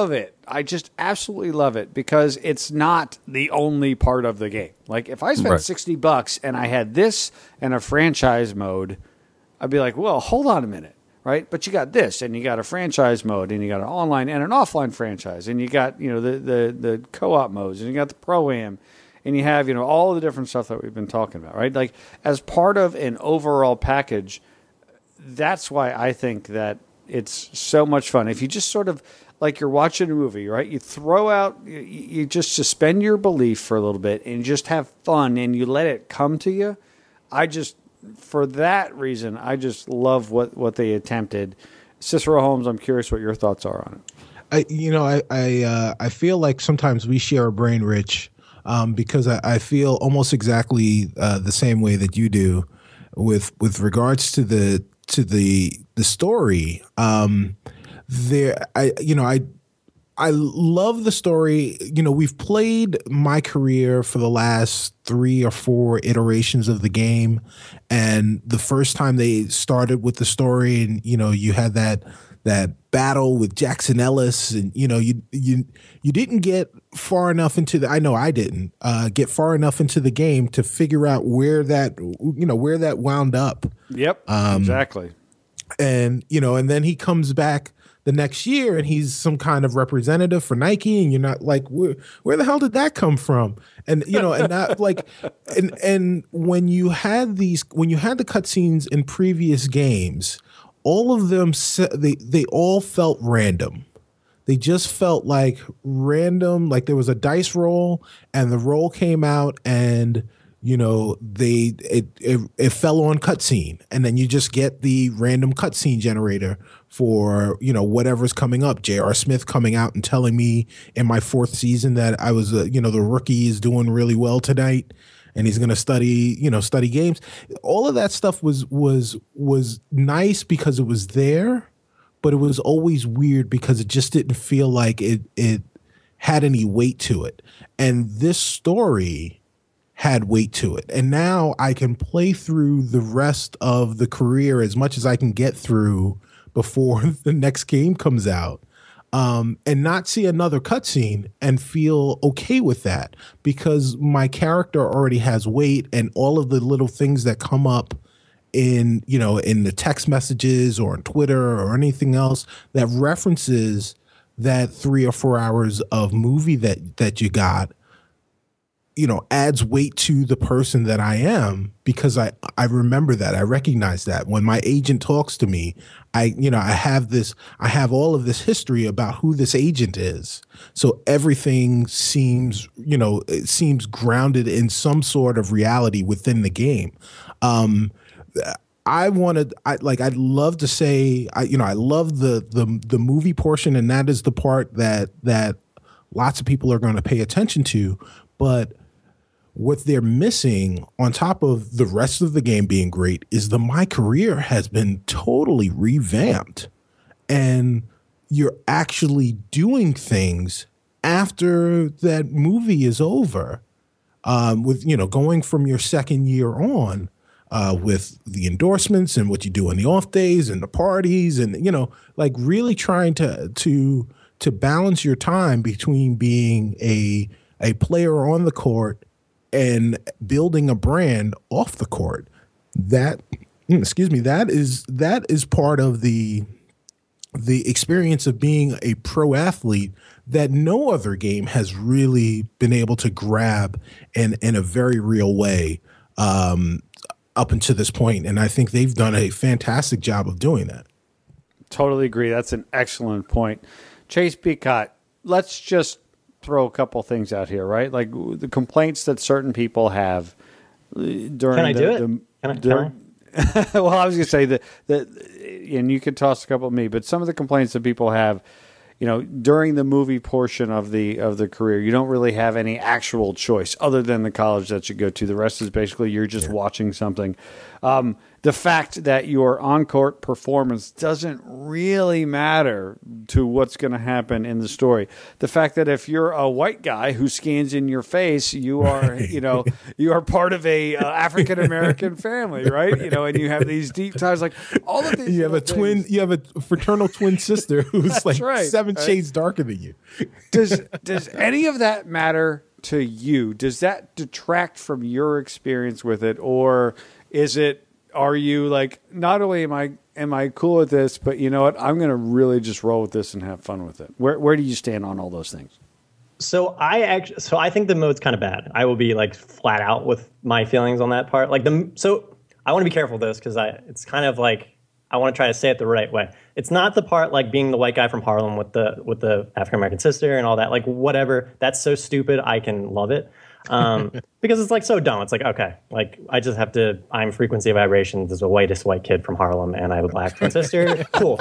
I just absolutely love it because it's not the only part of the game. Like if I spent Right. sixty bucks and I had this and a franchise mode, I'd be like, well, hold on a minute, right? But you got this and you got a franchise mode and you got an online and an offline franchise and you got, you know, the, the, the co-op modes and you got the Pro-Am and you have, you know, all the different stuff that we've been talking about, right? Like as part of an overall package, that's why I think that it's so much fun. If you just sort of like you're watching a movie, right? You throw out, you, you just suspend your belief for a little bit and just have fun and you let it come to you. I just, for that reason, I just love what, what they attempted. Cicero Holmes, I'm curious what your thoughts are on it. I, you know, I, I, uh, I feel like sometimes we share a brain, Rich, um, because I, I feel almost exactly uh, the same way that you do with, with regards to the, to the, the story. Um, there, I, you know, I, I love the story. You know, we've played my career for the last three or four iterations of the game. And the first time they started with the story and, you know, you had that, that battle with Jackson Ellis and, you know, you, you, you didn't get far enough into the, I know I didn't uh, get far enough into the game to figure out where that, you know, where that wound up. Yep, Um, exactly. And, you know, and then he comes back the next year and he's some kind of representative for Nike and you're not like, where, where the hell did that come from? And, you know, and that like, and, and when you had these, when you had the cutscenes in previous games, all of them, they, they all felt random. They just felt like random, like there was a dice roll and the roll came out and, you know, they it, it it fell on cutscene, and then you just get the random cutscene generator for, you know, whatever's coming up. J R. Smith coming out and telling me in my fourth season that I was, uh, you know, the rookie is doing really well tonight, and he's going to study, you know, study games. All of that stuff was was was nice because it was there, but it was always weird because it just didn't feel like it it had any weight to it. And this story had weight to it. And now I can play through the rest of the career as much as I can get through before the next game comes out, um, and not see another cutscene and feel okay with that because my character already has weight and all of the little things that come up in, you know, in the text messages or on Twitter or anything else that references that three or four hours of movie that, that you got, you know, adds weight to the person that I am because I, I remember that. I recognize that when my agent talks to me, I, you know, I have this, I have all of this history about who this agent is. So everything seems, you know, it seems grounded in some sort of reality within the game. Um, I wanted, I like, I'd love to say, I, you know, I love the, the, the movie portion, and that is the part that, that lots of people are going to pay attention to, but what they're missing on top of the rest of the game being great is the my career has been totally revamped, and you're actually doing things after that movie is over, um, with, you know, going from your second year on, uh, with the endorsements and what you do on the off days and the parties and, you know, like really trying to, to, to balance your time between being a, a player on the court and building a brand off the court. That, excuse me, that is that is part of the the experience of being a pro athlete that no other game has really been able to grab in in a very real way um, up until this point. And I think they've done a fantastic job of doing that. Totally agree. That's an excellent point. Chase Beacott, let's just throw a couple things out here, right? Like the complaints that certain people have during. Can I the, do it? The, Can I, during, can I? well, I was going to say that, that, and you could toss a couple of me, but some of the complaints that people have, you know, during the movie portion of the of the career, you don't really have any actual choice other than the college that you go to. The rest is basically you're just yeah. watching something. Um, the fact that your on-court performance doesn't really matter to what's going to happen in the story. The fact that if you're a white guy who scans in your face, you are, right. you know, you are part of a uh, African American family, right? You know, and you have these deep ties, like all of these. You have a things. twin. You have a fraternal twin sister who's like right, seven right? shades darker than you. Does does any of that matter to you? Does that detract from your experience with it, or is it? Are you like, not only am I am I cool with this, but you know what? I'm going to really just roll with this and have fun with it. Where where do you stand on all those things? So I actually, so I think the mode's kind of bad. I will be like flat out with my feelings on that part. Like the so I want to be careful with this because I it's kind of like I want to try to say it the right way. It's not the part like being the white guy from Harlem with the with the African American sister and all that. Like whatever, that's so stupid. I can love it. Um, because it's like so dumb. It's like, okay, like I just have to, I'm frequency vibrations as the whitest white kid from Harlem and I have a black twin sister. Cool.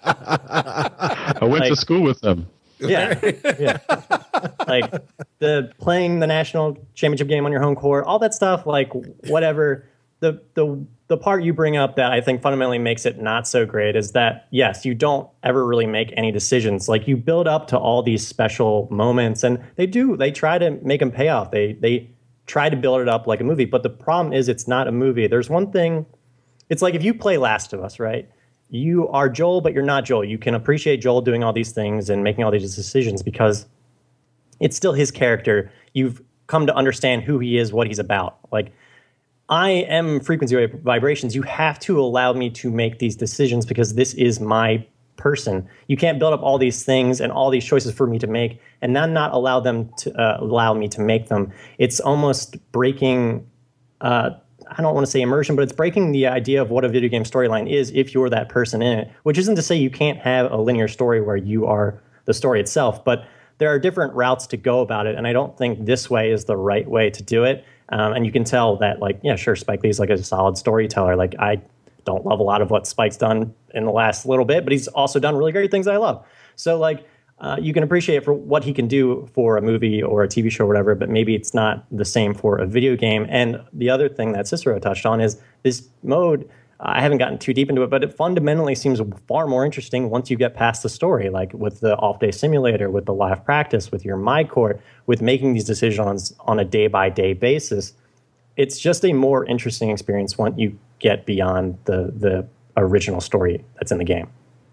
I went like, to school with them. Yeah. Yeah. Like the playing the national championship game on your home court, all that stuff, like whatever. The, the, the part you bring up that I think fundamentally makes it not so great is that, yes, you don't ever really make any decisions. Like you build up to all these special moments and they do, they try to make them pay off. They, they try to build it up like a movie, but the problem is it's not a movie. There's one thing, it's like if you play Last of Us, right? You are Joel, but you're not Joel. You can appreciate Joel doing all these things and making all these decisions because it's still his character. You've come to understand who he is, what he's about. Like, I am frequency vibrations. You have to allow me to make these decisions because this is my person. You can't build up all these things and all these choices for me to make and then not allow them to uh, allow me to make them. It's almost breaking, uh, I don't want to say immersion, but it's breaking the idea of what a video game storyline is if you're that person in it, which isn't to say you can't have a linear story where you are the story itself, but there are different routes to go about it. And I don't think this way is the right way to do it. Um, and you can tell that, like, yeah, sure, Spike Lee's like a solid storyteller. Like, I don't love a lot of what Spike's done in the last little bit, but he's also done really great things I love. So, like, uh, you can appreciate it for what he can do for a movie or a T V show or whatever, but maybe it's not the same for a video game. And the other thing that Cicero touched on is this mode. I haven't gotten too deep into it, but it fundamentally seems far more interesting once you get past the story, like with the off-day simulator, with the live practice, with your My Court, with making these decisions on a day-by-day basis. It's just a more interesting experience once you get beyond the the original story that's in the game.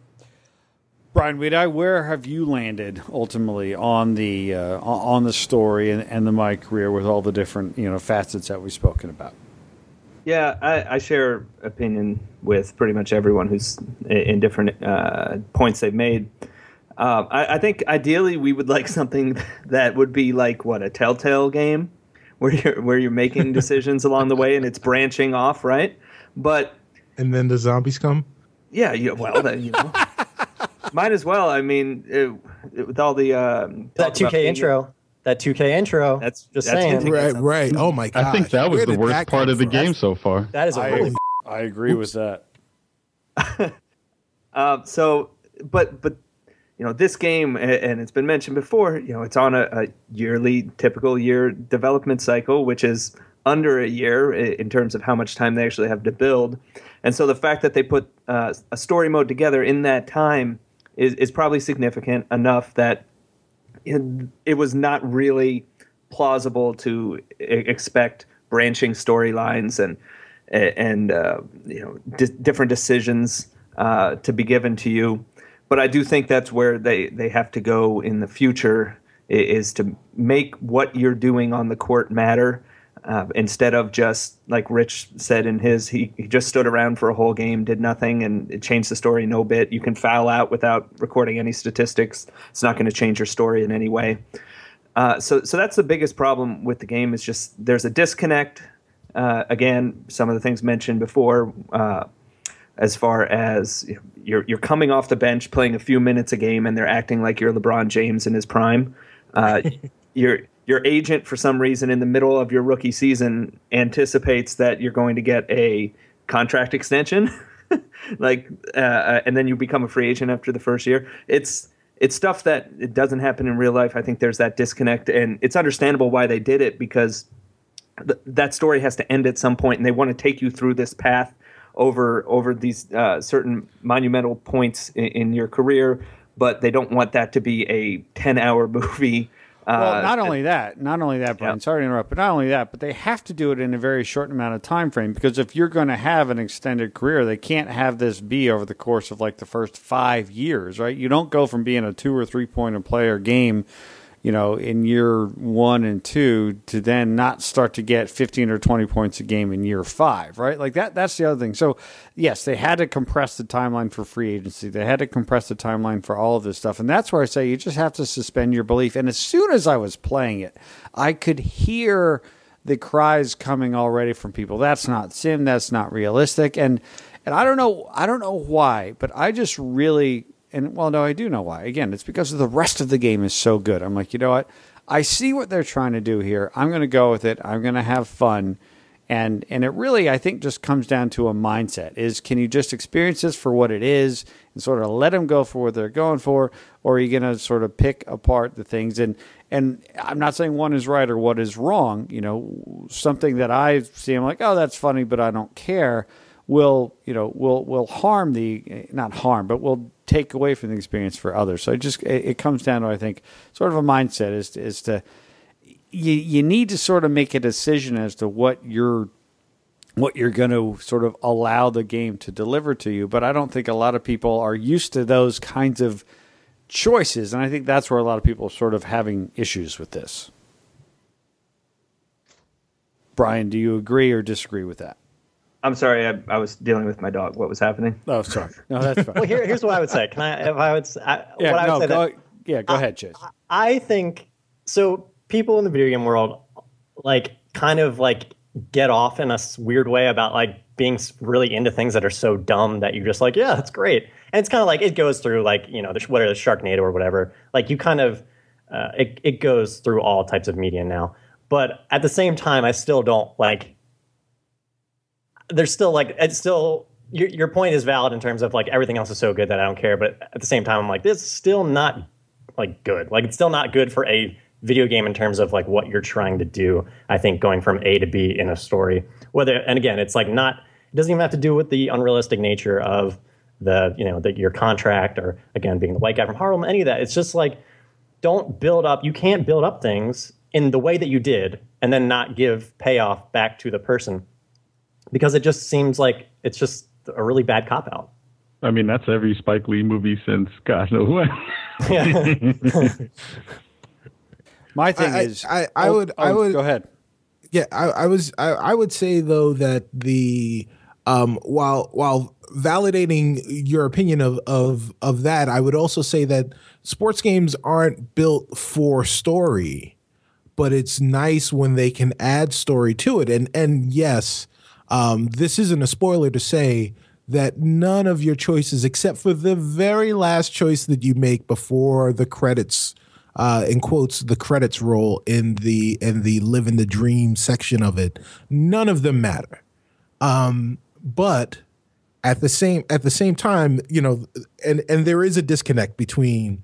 Brian Weedi, where have you landed ultimately on the uh, on the story and, and the My Career with all the different you know facets that we've spoken about? Yeah, I, I share opinion with pretty much everyone who's in different uh, points they've made. Um, I, I think ideally we would like something that would be like what a Telltale game, where you're where you're making decisions along the way and it's branching off, right? But and then the zombies come. Yeah, you, well, then, you know, might as well. I mean, it, it, with all the uh, that two K intro. That two K intro. That's just that's saying. Right, right. Oh my god! I think that was the worst part of the game so far. That is a I, really I agree with that. uh, so, but but you know, this game, and it's been mentioned before. You know, it's on a, a yearly, typical year development cycle, which is under a year in terms of how much time they actually have to build. And so, the fact that they put uh, a story mode together in that time is is probably significant enough that It, it was not really plausible to I- expect branching storylines and and uh, you know di- different decisions uh, to be given to you. But I do think that's where they, they have to go in the future, is to make what you're doing on the court matter, uh, instead of just, like Rich said in his, he, he just stood around for a whole game, did nothing, and it changed the story no bit. You can foul out without recording any statistics. It's not going to change your story in any way. Uh, so so that's the biggest problem with the game, is just there's a disconnect. Uh, again, some of the things mentioned before, uh, as far as you're you're coming off the bench, playing a few minutes a game, and they're acting like you're LeBron James in his prime. Uh, you're Your agent, for some reason, in the middle of your rookie season, anticipates that you're going to get a contract extension, like, uh, and then you become a free agent after the first year. It's it's stuff that it doesn't happen in real life. I think there's that disconnect, and it's understandable why they did it, because th- that story has to end at some point, and they want to take you through this path over over these uh, certain monumental points in, in your career, but they don't want that to be a ten-hour movie. Uh, well, not only that, not only that, Brian, yeah. sorry to interrupt, but not only that, but they have to do it in a very short amount of time frame, because if you're going to have an extended career, they can't have this be over the course of like the first five years, right? You don't go from being a two or three point a player game, you know, in year one and two to then not start to get fifteen or twenty points a game in year five, right? Like that, that's the other thing. So yes, they had to compress the timeline for free agency. They had to compress the timeline for all of this stuff. And that's where I say you just have to suspend your belief. And as soon as I was playing it, I could hear the cries coming already from people. That's not sim. That's not realistic. And, and I don't know, I don't know why, but I just really, And, well, no, I do know why. Again, it's because the rest of the game is so good. I'm like, you know what? I see what they're trying to do here. I'm going to go with it. I'm going to have fun. And and it really, I think, just comes down to a mindset. Is can you just experience this for what it is and sort of let them go for what they're going for? Or are you going to sort of pick apart the things? And and I'm not saying one is right or what is wrong. You know, something that I see, I'm like, oh, that's funny, but I don't care. Will you know will will harm the not harm but will take away from the experience for others. So it just it, it comes down to, I think, sort of a mindset is to, is to you you need to sort of make a decision as to what you're what you're going to sort of allow the game to deliver to you. But I don't think a lot of people are used to those kinds of choices, and I think that's where a lot of people are sort of having issues with this. Brian, do you agree or disagree with that? I'm sorry, I, I was dealing with my dog. What was happening? Oh, sorry. No, that's fine. Well, here, here's what I would say. Can I? If I would, I, yeah, what I would no, say go, that, yeah, go I, ahead, Chase. I think so. People in the video game world, like, kind of like get off in a weird way about like being really into things that are so dumb that you're just like, yeah, that's great. And it's kind of like it goes through like you know the what are the Sharknado or whatever. Like you kind of uh, it it goes through all types of media now. But at the same time, I still don't like. There's still like it's still your your point is valid in terms of like everything else is so good that I don't care, but at the same time I'm like this is still not like good. Like it's still not good for a video game in terms of like what you're trying to do. I think going from A to B in a story, whether and again it's like not it doesn't even have to do with the unrealistic nature of the you know the, your contract or again being the white guy from Harlem, any of that. It's just like don't build up. You can't build up things in the way that you did and then not give payoff back to the person. Because it just seems like it's just a really bad cop-out. I mean, that's every Spike Lee movie since God knows when. My thing I, is, I, I, I oh, would, oh, I would go ahead. Yeah, I, I was, I, I would say though that the, um, while while validating your opinion of of of that, I would also say that sports games aren't built for story, but it's nice when they can add story to it. And and yes. Um, this isn't a spoiler to say that none of your choices, except for the very last choice that you make before the credits, uh, in quotes, the credits roll in the in the living the dream section of it, none of them matter. Um, but at the same at the same time, you know, and and there is a disconnect between,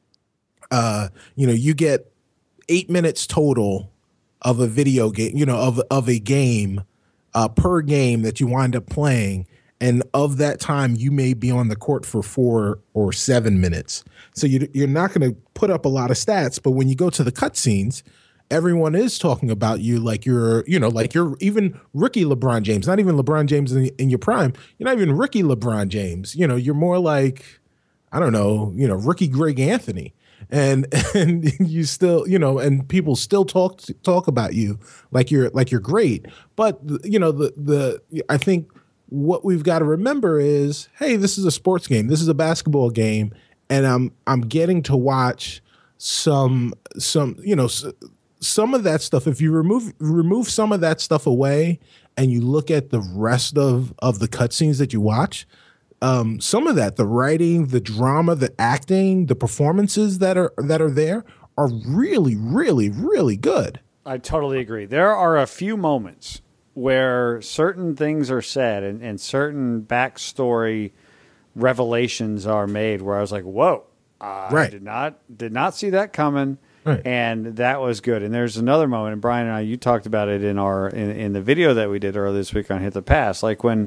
uh, you know, you get eight minutes total of a video game, you know, of of a game. Uh, per game that you wind up playing, and of that time you may be on the court for four or seven minutes. So you, you're not going to put up a lot of stats, but when you go to the cutscenes, everyone is talking about you like you're, you know, like you're even rookie LeBron James, not even LeBron James in, in your prime. You're not even rookie LeBron James. You know, you're more like, I don't know, you know, rookie Greg Anthony. And and you still, you know, and people still talk talk about you like you're like you're great. But you know, the the I think what we've got to remember is, hey, this is a sports game. This is a basketball game, and I'm I'm getting to watch some some you know some of that stuff. If you remove remove some of that stuff away, and you look at the rest of of the cutscenes that you watch. Um, some of that, the writing, the drama, the acting, the performances that are that are there are really, really, really good. I totally agree. There are a few moments where certain things are said and, and certain backstory revelations are made where I was like, whoa, I right. did not did not see that coming. Right. And that was good. And there's another moment, and Brian and I, you talked about it in our in, in the video that we did earlier this week on Hit the Pass, like when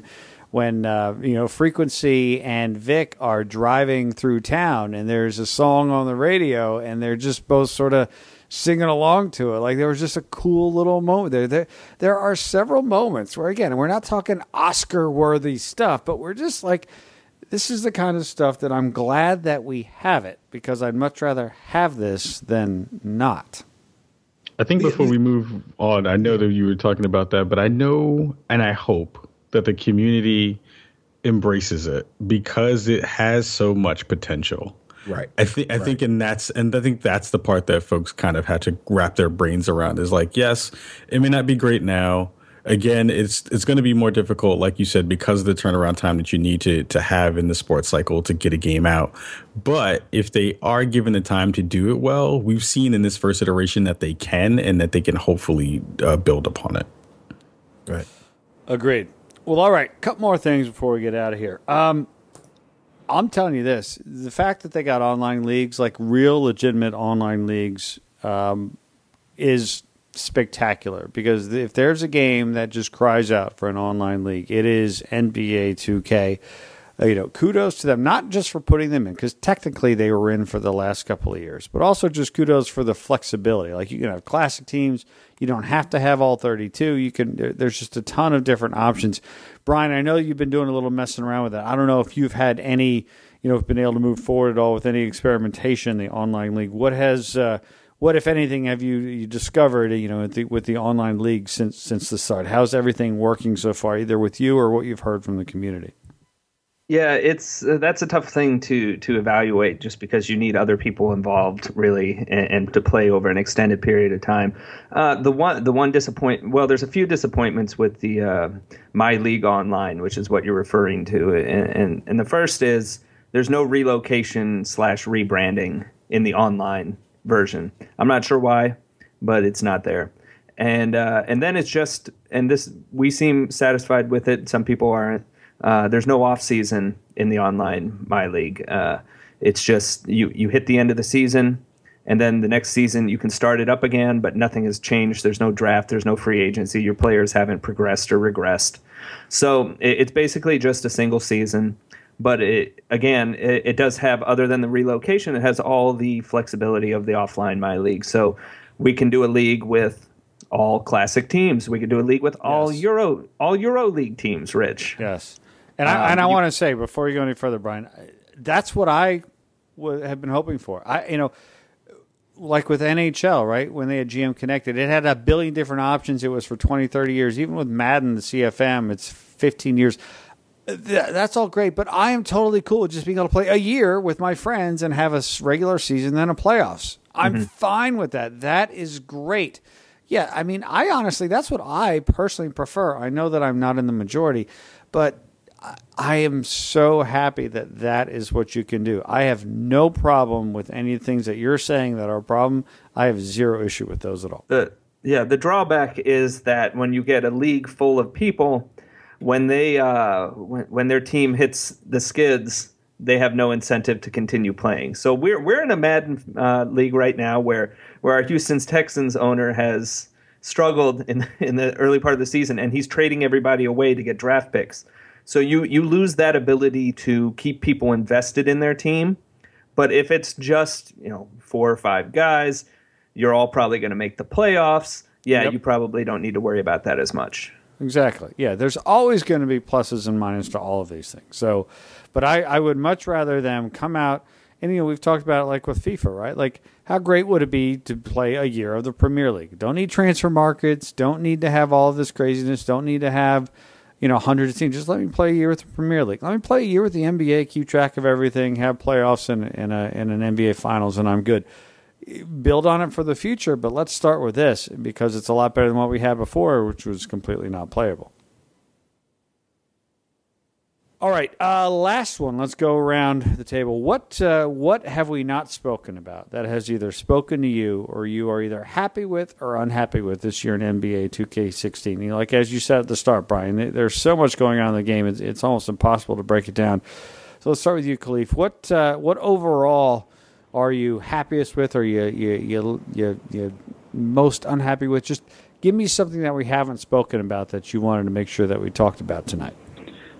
when uh, you know Frequency and Vic are driving through town, and there's a song on the radio, and they're just both sort of singing along to it. Like there was just a cool little moment there. There, there are several moments where, again, we're not talking Oscar-worthy stuff, but we're just like, this is the kind of stuff that I'm glad that we have it, because I'd much rather have this than not. I think before we move on, I know that you were talking about that, but I know and I hope that the community embraces it because it has so much potential. Right. I think I right. think and that's and I think that's the part that folks kind of had to wrap their brains around is like, yes, it may not be great now. Again, it's it's going to be more difficult, like you said, because of the turnaround time that you need to to have in the sports cycle to get a game out. But if they are given the time to do it well, we've seen in this first iteration that they can, and that they can hopefully uh, build upon it. Right. Agreed. Well, all right. Couple more things before we get out of here. Um, I'm telling you this: the fact that they got online leagues, like real legitimate online leagues, um, is spectacular, because if there's a game that just cries out for an online league, it is N B A two K. Uh, you know, kudos to them, not just for putting them in, because technically they were in for the last couple of years, but also just kudos for the flexibility. Like, you can have classic teams. You don't have to have all thirty-two. You can. There, there's just a ton of different options. Brian, I know you've been doing a little messing around with that. I don't know if you've had any, you know, been able to move forward at all with any experimentation in the online league. What has uh, What, if anything, have you, you discovered, you know, with the, with the online league since since the start? How's everything working so far, either with you or what you've heard from the community? Yeah, it's uh, that's a tough thing to to evaluate, just because you need other people involved, really, and, and to play over an extended period of time. Uh, the one the one disappoint well, there's a few disappointments with the uh, My League Online, which is what you're referring to, and and, and the first is there's no relocation slash rebranding in the online version. I'm not sure why, but it's not there. And uh, and then it's just, and this, we seem satisfied with it. Some people aren't. Uh, there's no off season in the online My League. Uh, it's just you you hit the end of the season, and then the next season you can start it up again, but nothing has changed. There's no draft. There's no free agency. Your players haven't progressed or regressed. So it, it's basically just a single season. But it, again, it, it does have, other than the relocation, it has all the flexibility of the offline My League. So we can do a league with all classic teams. We could do a league with all Yes. Euro all Euro League teams, Rich. Yes. And I, Um, and I you- want to say, before you go any further, Brian, that's what I w- have been hoping for. I, you know, like with N H L, right? When they had G M Connected, it had a billion different options. It was for twenty, thirty years. Even with Madden, the C F M, it's fifteen years. Th- That's all great, but I am totally cool with just being able to play a year with my friends and have a s- regular season, then a playoffs. I'm fine with that. That is great. Yeah, I mean, I honestly, that's what I personally prefer. I know that I'm not in the majority, but I- I am so happy that that is what you can do. I have no problem with any of the things that you're saying that are a problem. I have zero issue with those at all. The yeah, the drawback is that when you get a league full of people, when they uh, when when their team hits the skids, they have no incentive to continue playing. So we're we're in a Madden uh, league right now where where our Houston Texans owner has struggled in in the early part of the season, and he's trading everybody away to get draft picks. So you you lose that ability to keep people invested in their team. But if it's just, you know, four or five guys, you're all probably going to make the playoffs. Yeah, Yep. you probably don't need to worry about that as much. Exactly. Yeah, there's always going to be pluses and minuses to all of these things. So, but I, I would much rather them come out, and, you know, we've talked about it like with FIFA, right? Like, how great would it be to play a year of the Premier League? Don't need transfer markets, don't need to have all of this craziness, don't need to have, you know, hundreds of teams. Just let me play a year with the Premier League. Let me play a year with the N B A, keep track of everything, have playoffs and in, in, a, in an N B A Finals, and I'm good. Build on it for the future, but let's start with this because it's a lot better than what we had before, which was completely not playable. All right, uh, last one. Let's go around the table. What uh, what have we not spoken about that has either spoken to you or you are either happy with or unhappy with this year in N B A two K sixteen? You know, like as you said at the start, Brian, there's so much going on in the game. It's, it's almost impossible to break it down. So let's start with you, Khalif. What uh, what overall are you happiest with, or you you you you you most unhappy with? Just give me something that we haven't spoken about that you wanted to make sure that we talked about tonight.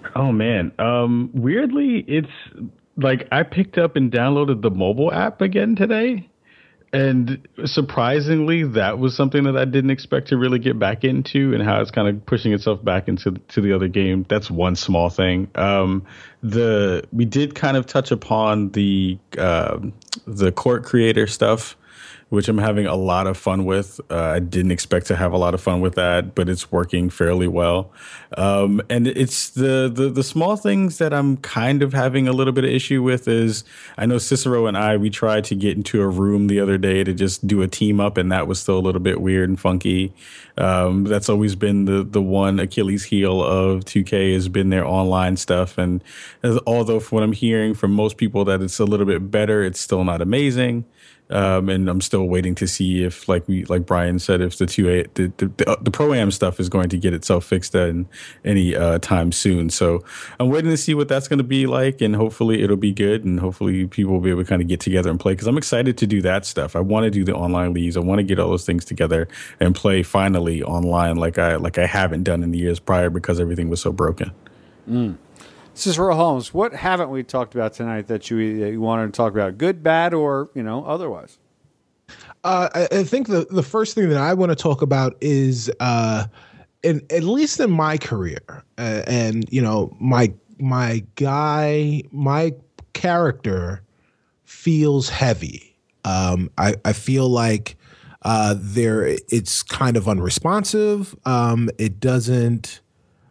Oh man, um, weirdly, it's like I picked up and downloaded the mobile app again today. And surprisingly, that was something that I didn't expect to really get back into, and how it's kind of pushing itself back into to the other game. That's one small thing. Um, the we did kind of touch upon the uh, the court creator stuff, which I'm having a lot of fun with. Uh, I didn't expect to have a lot of fun with that, but it's working fairly well. Um, and it's the, the the small things that I'm kind of having a little bit of issue with is I know Cicero and I, we tried to get into a room the other day to just do a team up, and that was still a little bit weird and funky. Um, that's always been the, the one Achilles heel of two K has been their online stuff. And although from what I'm hearing from most people that it's a little bit better, it's still not amazing. Um, and I'm still waiting to see if, like we, like Brian said, if the two A, the the, the, the Pro-Am stuff is going to get itself fixed in any uh, time soon. So I'm waiting to see what that's going to be like, and hopefully it'll be good, and hopefully people will be able to kind of get together and play. Because I'm excited to do that stuff. I want to do the online leagues. I want to get all those things together and play finally online, like I like I haven't done in the years prior because everything was so broken. Mm. Cicero Holmes, what haven't we talked about tonight that you, that you wanted to talk about? Good, bad, or, you know, otherwise? Uh, I, I think the, the first thing that I want to talk about is, uh, in, at least in my career, uh, and, you know, my my guy, my character feels heavy. Um, I, I feel like uh, there it's kind of unresponsive. Um, it doesn't...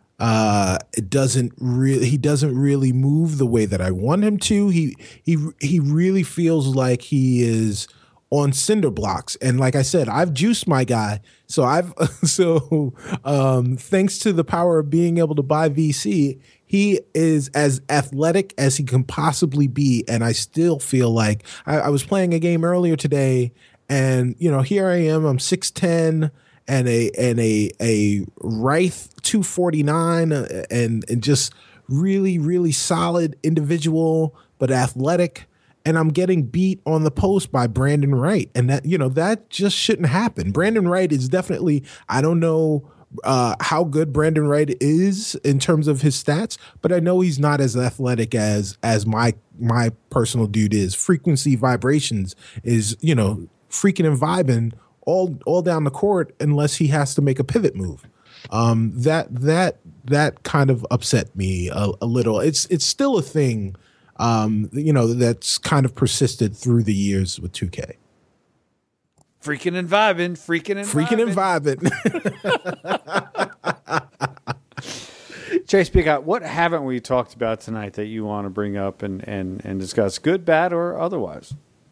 Uh, it doesn't really. He doesn't really move the way that I want him to. He he he really feels like he is on cinder blocks. And like I said, I've juiced my guy. So I've so um, thanks to the power of being able to buy V C, he is as athletic as he can possibly be. And I still feel like I, I was playing a game earlier today, and you know, here I am. I'm six ten. And a and a a Wraith two forty-nine, uh, and and just really really solid individual, but athletic. And I'm getting beat on the post by Brandon Wright, and that you know that just shouldn't happen. Brandon Wright is definitely, I don't know uh, how good Brandon Wright is in terms of his stats, but I know he's not as athletic as as my my personal dude is. Frequency vibrations is you know freaking and vibing all all down the court unless he has to make a pivot move. Um, that that that kind of upset me a, a little. It's it's still a thing, um, you know, that's kind of persisted through the years with two K. Freaking and vibing, freaking and freaking vibing. and vibing. Chase Peacock, what haven't we talked about tonight that you want to bring up and, and, and discuss, good, bad, or otherwise?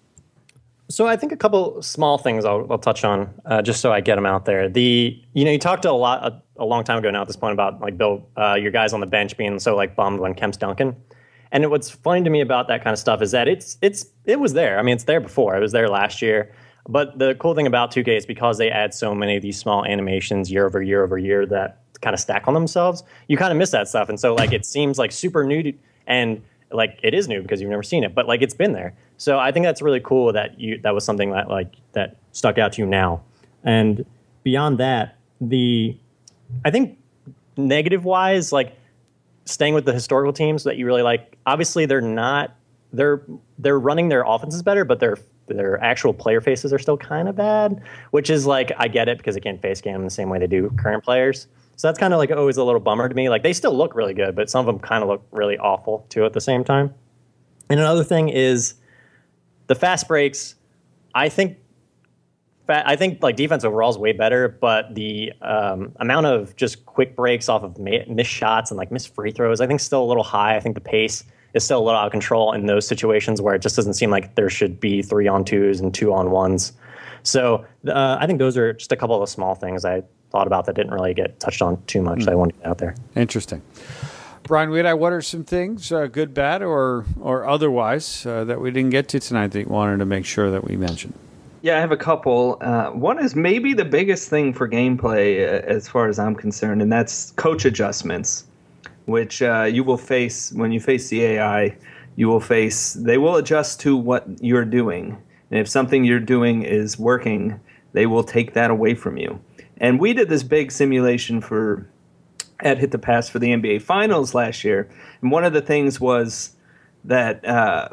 So I think a couple small things I'll, I'll touch on uh, just so I get them out there. The you know you talked a lot a, a long time ago now at this point about like Bill, uh, your guys on the bench being so like bummed when Kemp's dunking, and it, what's funny to me about that kind of stuff is that it's it's it was there. I mean, it's there before. It was there last year. But the cool thing about two K is because they add so many of these small animations year over year over year that kind of stack on themselves, you kind of miss that stuff. And so like it seems like super new to, and like it is new because you've never seen it, but like it's been there. So I think that's really cool that you that was something that like that stuck out to you now. And beyond that, the I think negative wise, like staying with the historical teams that you really like, obviously they're not they're they're running their offenses better, but their their actual player faces are still kind of bad, which is like I get it because they can't face cam the same way they do current players. So that's kind of like always a little bummer to me. Like they still look really good, but some of them kind of look really awful too at the same time. And another thing is the fast breaks. I think, I think like defense overall is way better, but the um, amount of just quick breaks off of missed shots and like missed free throws, I think still a little high. I think the pace is still a little out of control in those situations where it just doesn't seem like there should be three on twos and two on ones. So uh, I think those are just a couple of the small things I thought about that didn't really get touched on too much. Mm. That I wanted to get out there. Interesting. Brian Weed, what are some things, uh, good, bad, or or otherwise, uh, that we didn't get to tonight that you wanted to make sure that we mentioned? Yeah, I have a couple. Uh, one is maybe the biggest thing for gameplay uh, as far as I'm concerned, and that's coach adjustments, which uh, you will face when you face the A I. You will face, they will adjust to what you're doing. And if something you're doing is working, they will take that away from you. And we did this big simulation for at Hit the Pass for the N B A Finals last year, and one of the things was that uh,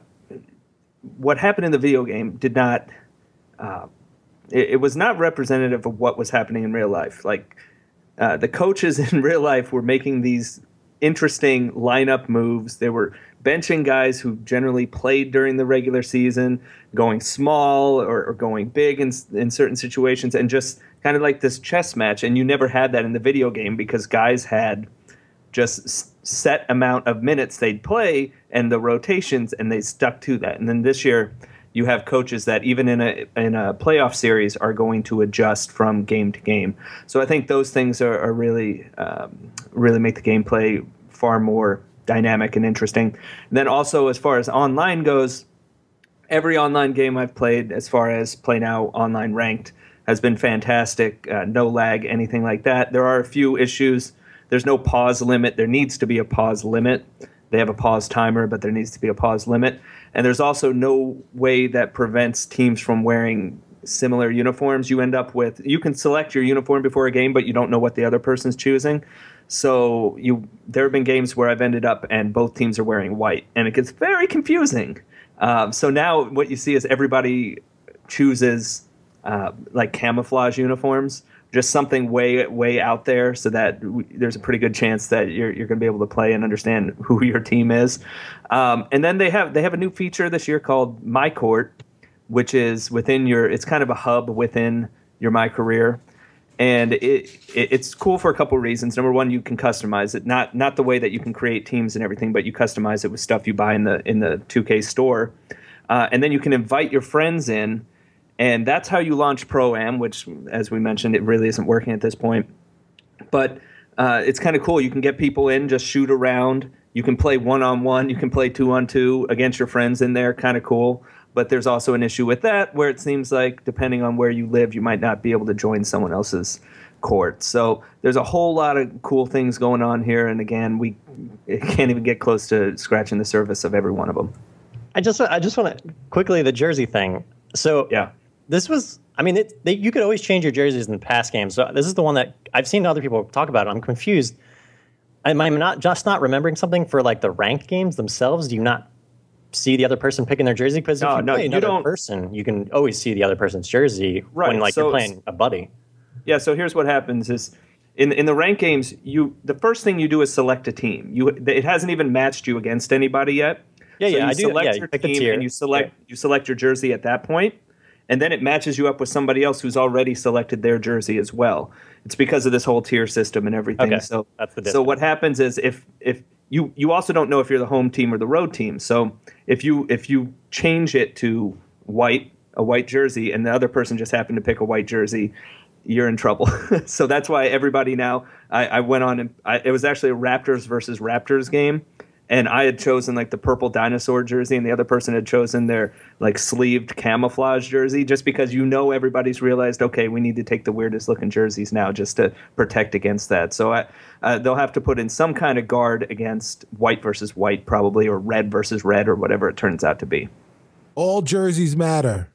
what happened in the video game did not. Uh, it, it was not representative of what was happening in real life. Like uh, the coaches in real life were making these interesting lineup moves. They were benching guys who generally played during the regular season, going small or, or going big in, in certain situations, and just kind of like this chess match. And you never had that in the video game because guys had just set amount of minutes they'd play and the rotations, and they stuck to that. And then this year, you have coaches that even in a in a playoff series are going to adjust from game to game. So I think those things are, are really um, really make the gameplay far more dynamic and interesting. And then also as far as online goes, every online game I've played, as far as Play Now Online Ranked, has been fantastic. Uh, no lag, anything like that. There are a few issues. There's no pause limit. There needs to be a pause limit. They have a pause timer, but there needs to be a pause limit. And there's also no way that prevents teams from wearing similar uniforms. You end up with, you can select your uniform before a game, but you don't know what the other person's choosing. So you, there have been games where I've ended up and both teams are wearing white, and it gets very confusing. Um, so now what you see is everybody chooses uh, like camouflage uniforms, just something way way out there, so that w- there's a pretty good chance that you're you're going to be able to play and understand who your team is. Um, and then they have they have a new feature this year called My Court, which is within your. It's kind of a hub within your My Career, and it, it it's cool for a couple of reasons. Number one, you can customize it, not not the way that you can create teams and everything, but you customize it with stuff you buy in the in the two K store, uh, and then you can invite your friends in. And that's how you launch Pro-Am, which, as we mentioned, it really isn't working at this point. But uh, it's kind of cool. You can get people in, just shoot around. You can play one-on-one. You can play two-on-two against your friends in there. Kind of cool. But there's also an issue with that where it seems like, depending on where you live, you might not be able to join someone else's court. So there's a whole lot of cool things going on here. And, again, we can't even get close to scratching the surface of every one of them. I just, I just want to quickly, the jersey thing. So yeah. This was, I mean, it, they, you could always change your jerseys in the past games. So this is the one that I've seen other people talk about. I'm confused. Am I not just not remembering something for like the ranked games themselves? Do you not see the other person picking their jersey? Because if no, you no, play you another don't. person, you can always see the other person's jersey right. when like so, you're playing a buddy. Yeah. So here's what happens: is in in the ranked games, you the first thing you do is select a team. You it hasn't even matched you against anybody yet. Yeah, so yeah. You I do. select Yeah, your you pick the team tier. and you select yeah. you select your jersey at that point. And then it matches you up with somebody else who's already selected their jersey as well. It's because of this whole tier system and everything. Okay, so that's the difference. So what happens is if if you you also don't know if you're the home team or the road team. So if you if you change it to white, a white jersey, and the other person just happened to pick a white jersey, you're in trouble. So that's why everybody now. I, I went on and I, it was actually a Raptors versus Raptors game. And I had chosen like the purple dinosaur jersey, and the other person had chosen their like sleeved camouflage jersey, just because you know everybody's realized, okay, we need to take the weirdest looking jerseys now just to protect against that. So I, uh, they'll have to put in some kind of guard against white versus white, probably, or red versus red, or whatever it turns out to be. All jerseys matter.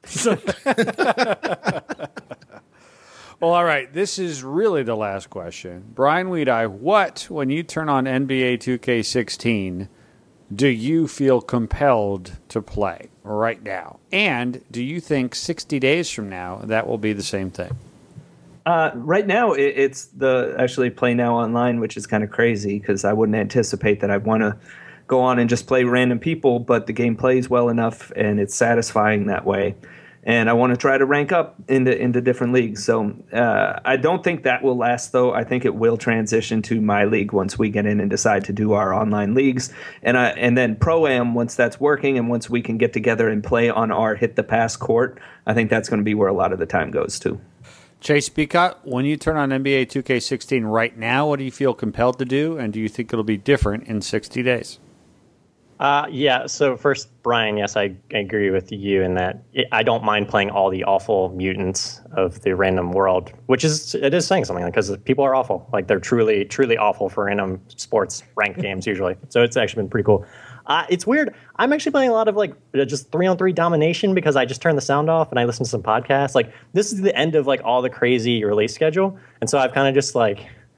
Well, all right. This is really the last question. Brian Weedeye, what, when you turn on N B A two K sixteen, do you feel compelled to play right now? And do you think sixty days from now that will be the same thing? Uh, right now, it, it's the actually Play Now Online, which is kind of crazy because I wouldn't anticipate that I'd want to go on and just play random people, but the game plays well enough and it's satisfying that way. And I want to try to rank up into into different leagues. So uh, I don't think that will last, though. I think it will transition to my league once we get in and decide to do our online leagues. And I, and then Pro-Am, once that's working and once we can get together and play on our Hit the Pass court, I think that's going to be where a lot of the time goes to. Chase Beacott, when you turn on N B A two K sixteen right now, what do you feel compelled to do? And do you think it'll be different in sixty days? Uh, yeah, so first, Brian, yes, I, I agree with you in that it, I don't mind playing all the awful mutants of the random world, which is, it is saying something, because people are awful. Like, they're truly, truly awful for random sports ranked games usually. So it's actually been pretty cool. Uh, it's weird. I'm actually playing a lot of, like, just three-on-three domination because I just turned the sound off and I listen to some podcasts. Like, this is the end of, like, all the crazy release schedule. And so I've kind of just, like,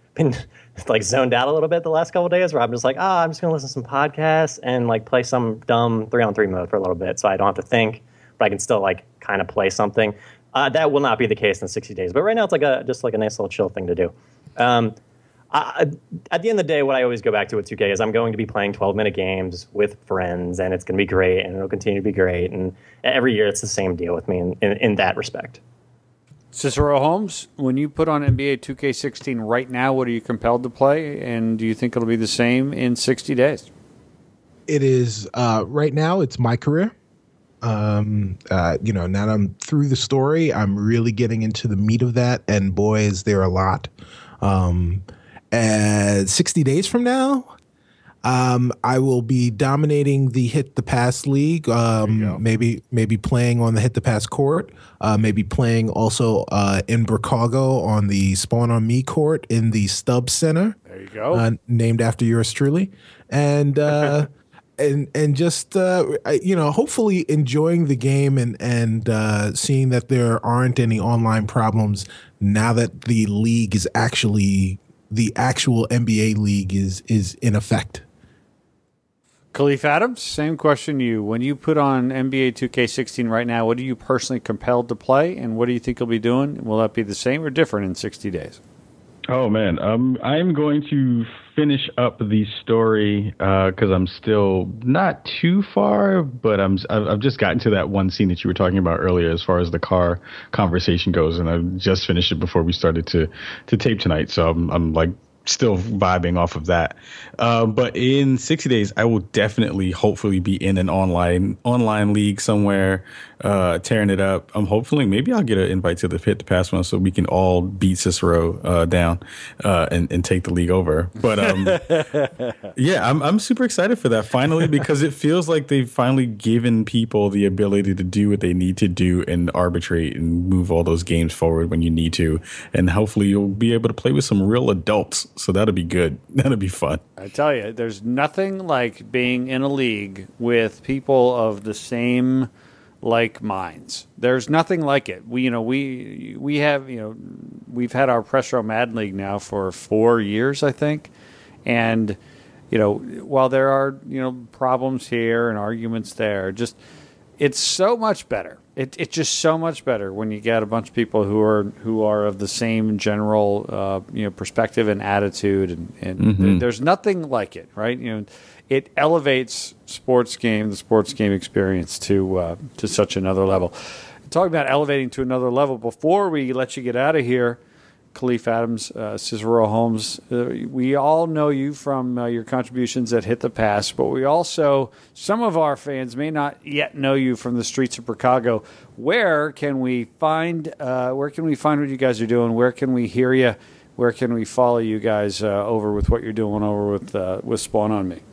been like zoned out a little bit the last couple of days, where I'm just like, ah, oh, I'm just gonna listen to some podcasts and like play some dumb three on three mode for a little bit, so I don't have to think, but I can still like kind of play something. Uh, that will not be the case in sixty days, but right now it's like a just like a nice little chill thing to do. Um, I, at the end of the day, what I always go back to with two K is I'm going to be playing twelve minute games with friends, and it's going to be great, and it'll continue to be great. And every year it's the same deal with me in, in, in that respect. Cicero Holmes, when you put on N B A two K sixteen right now, what are you compelled to play? And do you think it'll be the same in sixty days? It is, uh, right now, it's my career. Um, uh, you know, now that I'm through the story, I'm really getting into the meat of that. And boy, is there a lot. Um, and sixty days from now, um, I will be dominating the Hit the Pass League. Um, maybe, maybe playing on the Hit the Pass court. Uh, maybe playing also uh, in Chicago on the Spawn on Me court in the Stubbs Center. There you go. Uh, named after yours truly, and uh, and and just uh, you know, hopefully enjoying the game and and uh, seeing that there aren't any online problems now that the league is actually the actual N B A league is is in effect. Khalif Adams, same question to you. When you put on N B A two K sixteen right now, what are you personally compelled to play, and what do you think you'll be doing? Will that be the same or different in sixty days? Oh, man. Um, I'm going to finish up the story because uh, I'm still not too far, but I'm, I've just gotten to that one scene that you were talking about earlier as far as the car conversation goes, and I just finished it before we started to, to tape tonight, so I'm, I'm like, still vibing off of that. Uh, but in sixty days, I will definitely, hopefully, be in an online online league somewhere, uh, tearing it up. I'm hopefully, maybe I'll get an invite to the Hit the Pass one so we can all beat Cicero uh, down uh, and, and take the league over. But um, yeah, I'm I'm super excited for that finally, because it feels like they've finally given people the ability to do what they need to do and arbitrate and move all those games forward when you need to. And hopefully you'll be able to play with some real adults. So that'll be good. That'll be fun. I tell you, there's nothing like being in a league with people of the same like minds. There's nothing like it. We, you know, we we have, you know, we've had our Press Row Madden League now for four years, I think, and you know, while there are, you know, problems here and arguments there, just it's so much better. It, it's just so much better when you get a bunch of people who are who are of the same general uh, you know perspective and attitude, and, and mm-hmm. there, there's nothing like it, right? You know, it elevates sports game, the sports game experience to uh, to such another level. Talking about elevating to another level, before we let you get out of here, Khalif Adams, uh, Cicero Holmes, uh, we all know you from uh, your contributions at Hit the Pass, but we also, some of our fans may not yet know you from the streets of Chicago. Where can we find, uh, where can we find what you guys are doing? Where can we hear you? Where can we follow you guys uh, over with what you're doing over with uh, with Spawn on Me?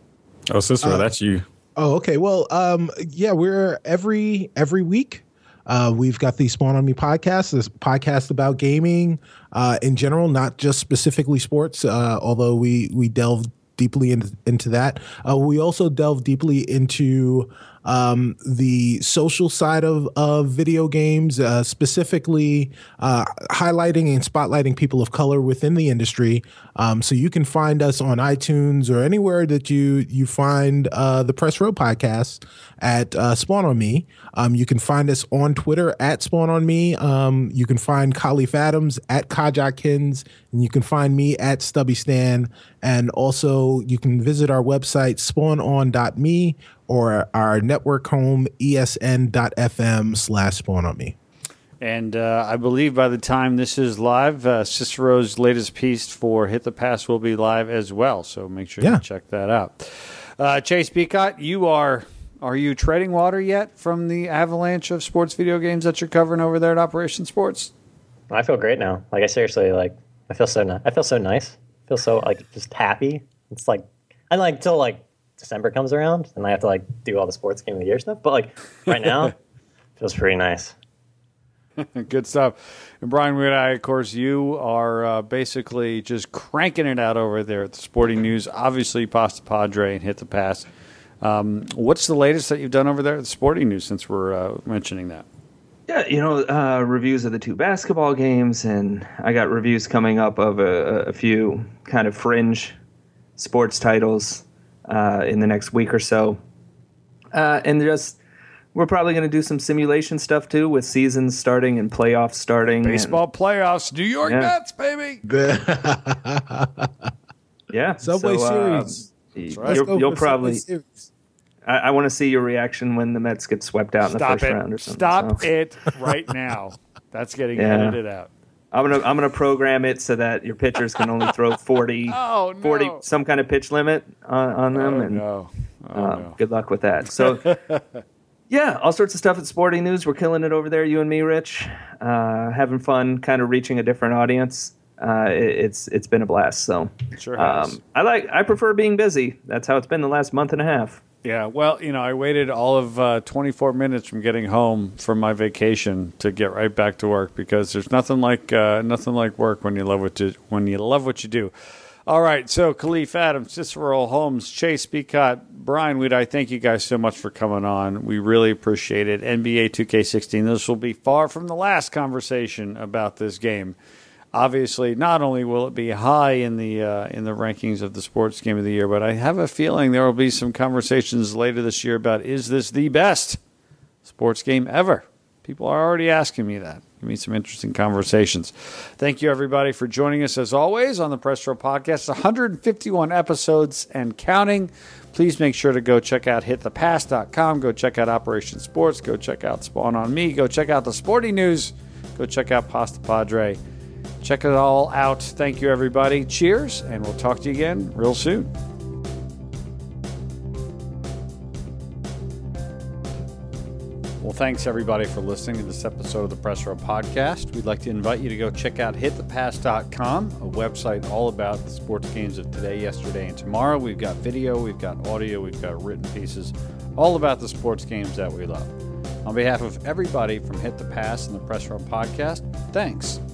Oh, Cicero, uh, that's you. Oh, okay. Well, um, yeah, we're every every week. Uh, we've got the Spawn on Me podcast, this podcast about gaming uh, in general, not just specifically sports, uh, although we, we delve deeply into, into that. Uh, we also delve deeply into um, the social side of, of video games, uh, specifically uh, highlighting and spotlighting people of color within the industry. Um, so you can find us on iTunes or anywhere that you you find uh, the Press Row podcast at uh, Spawn on Me. Um, you can find us on Twitter at Spawn on Me. Um, you can find Khalif Adams at Kajakins, and you can find me at Stubby Stan. And also you can visit our website, spawn on dot me, or our network home, E S N dot F M slash Spawn on Me. And uh, I believe by the time this is live, uh, Cicero's latest piece for Hit the Pass will be live as well. So make sure yeah. you check that out. Uh, Chase Beacott, you are are you treading water yet from the avalanche of sports video games that you're covering over there at Operation Sports? I feel great now. Like I seriously, like I feel so ni- I feel so nice. I feel so like just happy. It's like I like till like December comes around and I have to like do all the sports game of the year stuff. But like right now, it feels pretty nice. Good stuff. And Brian Woodeye, of course, you are uh, basically just cranking it out over there at the Sporting News. Obviously, Pasta Padre and Hit the Pass. Um, what's the latest that you've done over there at the Sporting News since we're uh, mentioning that? Yeah, you know, uh, reviews of the two basketball games, and I got reviews coming up of a, a few kind of fringe sports titles uh, in the next week or so. Uh, and just, we're probably going to do some simulation stuff too, with seasons starting and playoffs starting. Baseball and, playoffs, New York yeah. Mets, baby. yeah. Subway so, uh, Series. Right. You'll, you'll probably. I, I want to see your reaction when the Mets get swept out in the Stop first it. round or something. Stop so. it right now. That's getting Yeah. edited out. I'm gonna I'm gonna program it so that your pitchers can only throw forty, Oh, no. forty some kind of pitch limit on, on them, Oh, and no. Oh, uh, no. good luck with that. So, yeah, all sorts of stuff at Sporting News. We're killing it over there, you and me, Rich. Uh, having fun, kind of reaching a different audience. Uh, it, it's it's been a blast. So, Sure has. um, I like I prefer being busy. That's how it's been the last month and a half. Yeah, well, you know, I waited all of uh, twenty-four minutes from getting home from my vacation to get right back to work, because there's nothing like uh, nothing like work when you love what you when you love what you do. All right, so Khalif Adams, Cicero Holmes, Chase Beacott, Brian Weed, I thank you guys so much for coming on. We really appreciate it. N B A two K sixteen. This will be far from the last conversation about this game. Obviously, not only will it be high in the uh, in the rankings of the sports game of the year, but I have a feeling there will be some conversations later this year about, is this the best sports game ever? People are already asking me that. Give me some interesting conversations. Thank you, everybody, for joining us, as always, on the Press Row Podcast. one hundred fifty-one episodes and counting. Please make sure to go check out hit the pass dot com. Go check out Operation Sports. Go check out Spawn on Me. Go check out the Sporting News. Go check out Pasta Padre. Check it all out. Thank you, everybody. Cheers, and we'll talk to you again real soon. Well, thanks, everybody, for listening to this episode of the Press Row Podcast. We'd like to invite you to go check out hit the pass dot com, a website all about the sports games of today, yesterday, and tomorrow. We've got video, we've got audio, we've got written pieces, all about the sports games that we love. On behalf of everybody from Hit the Pass and the Press Row Podcast, thanks.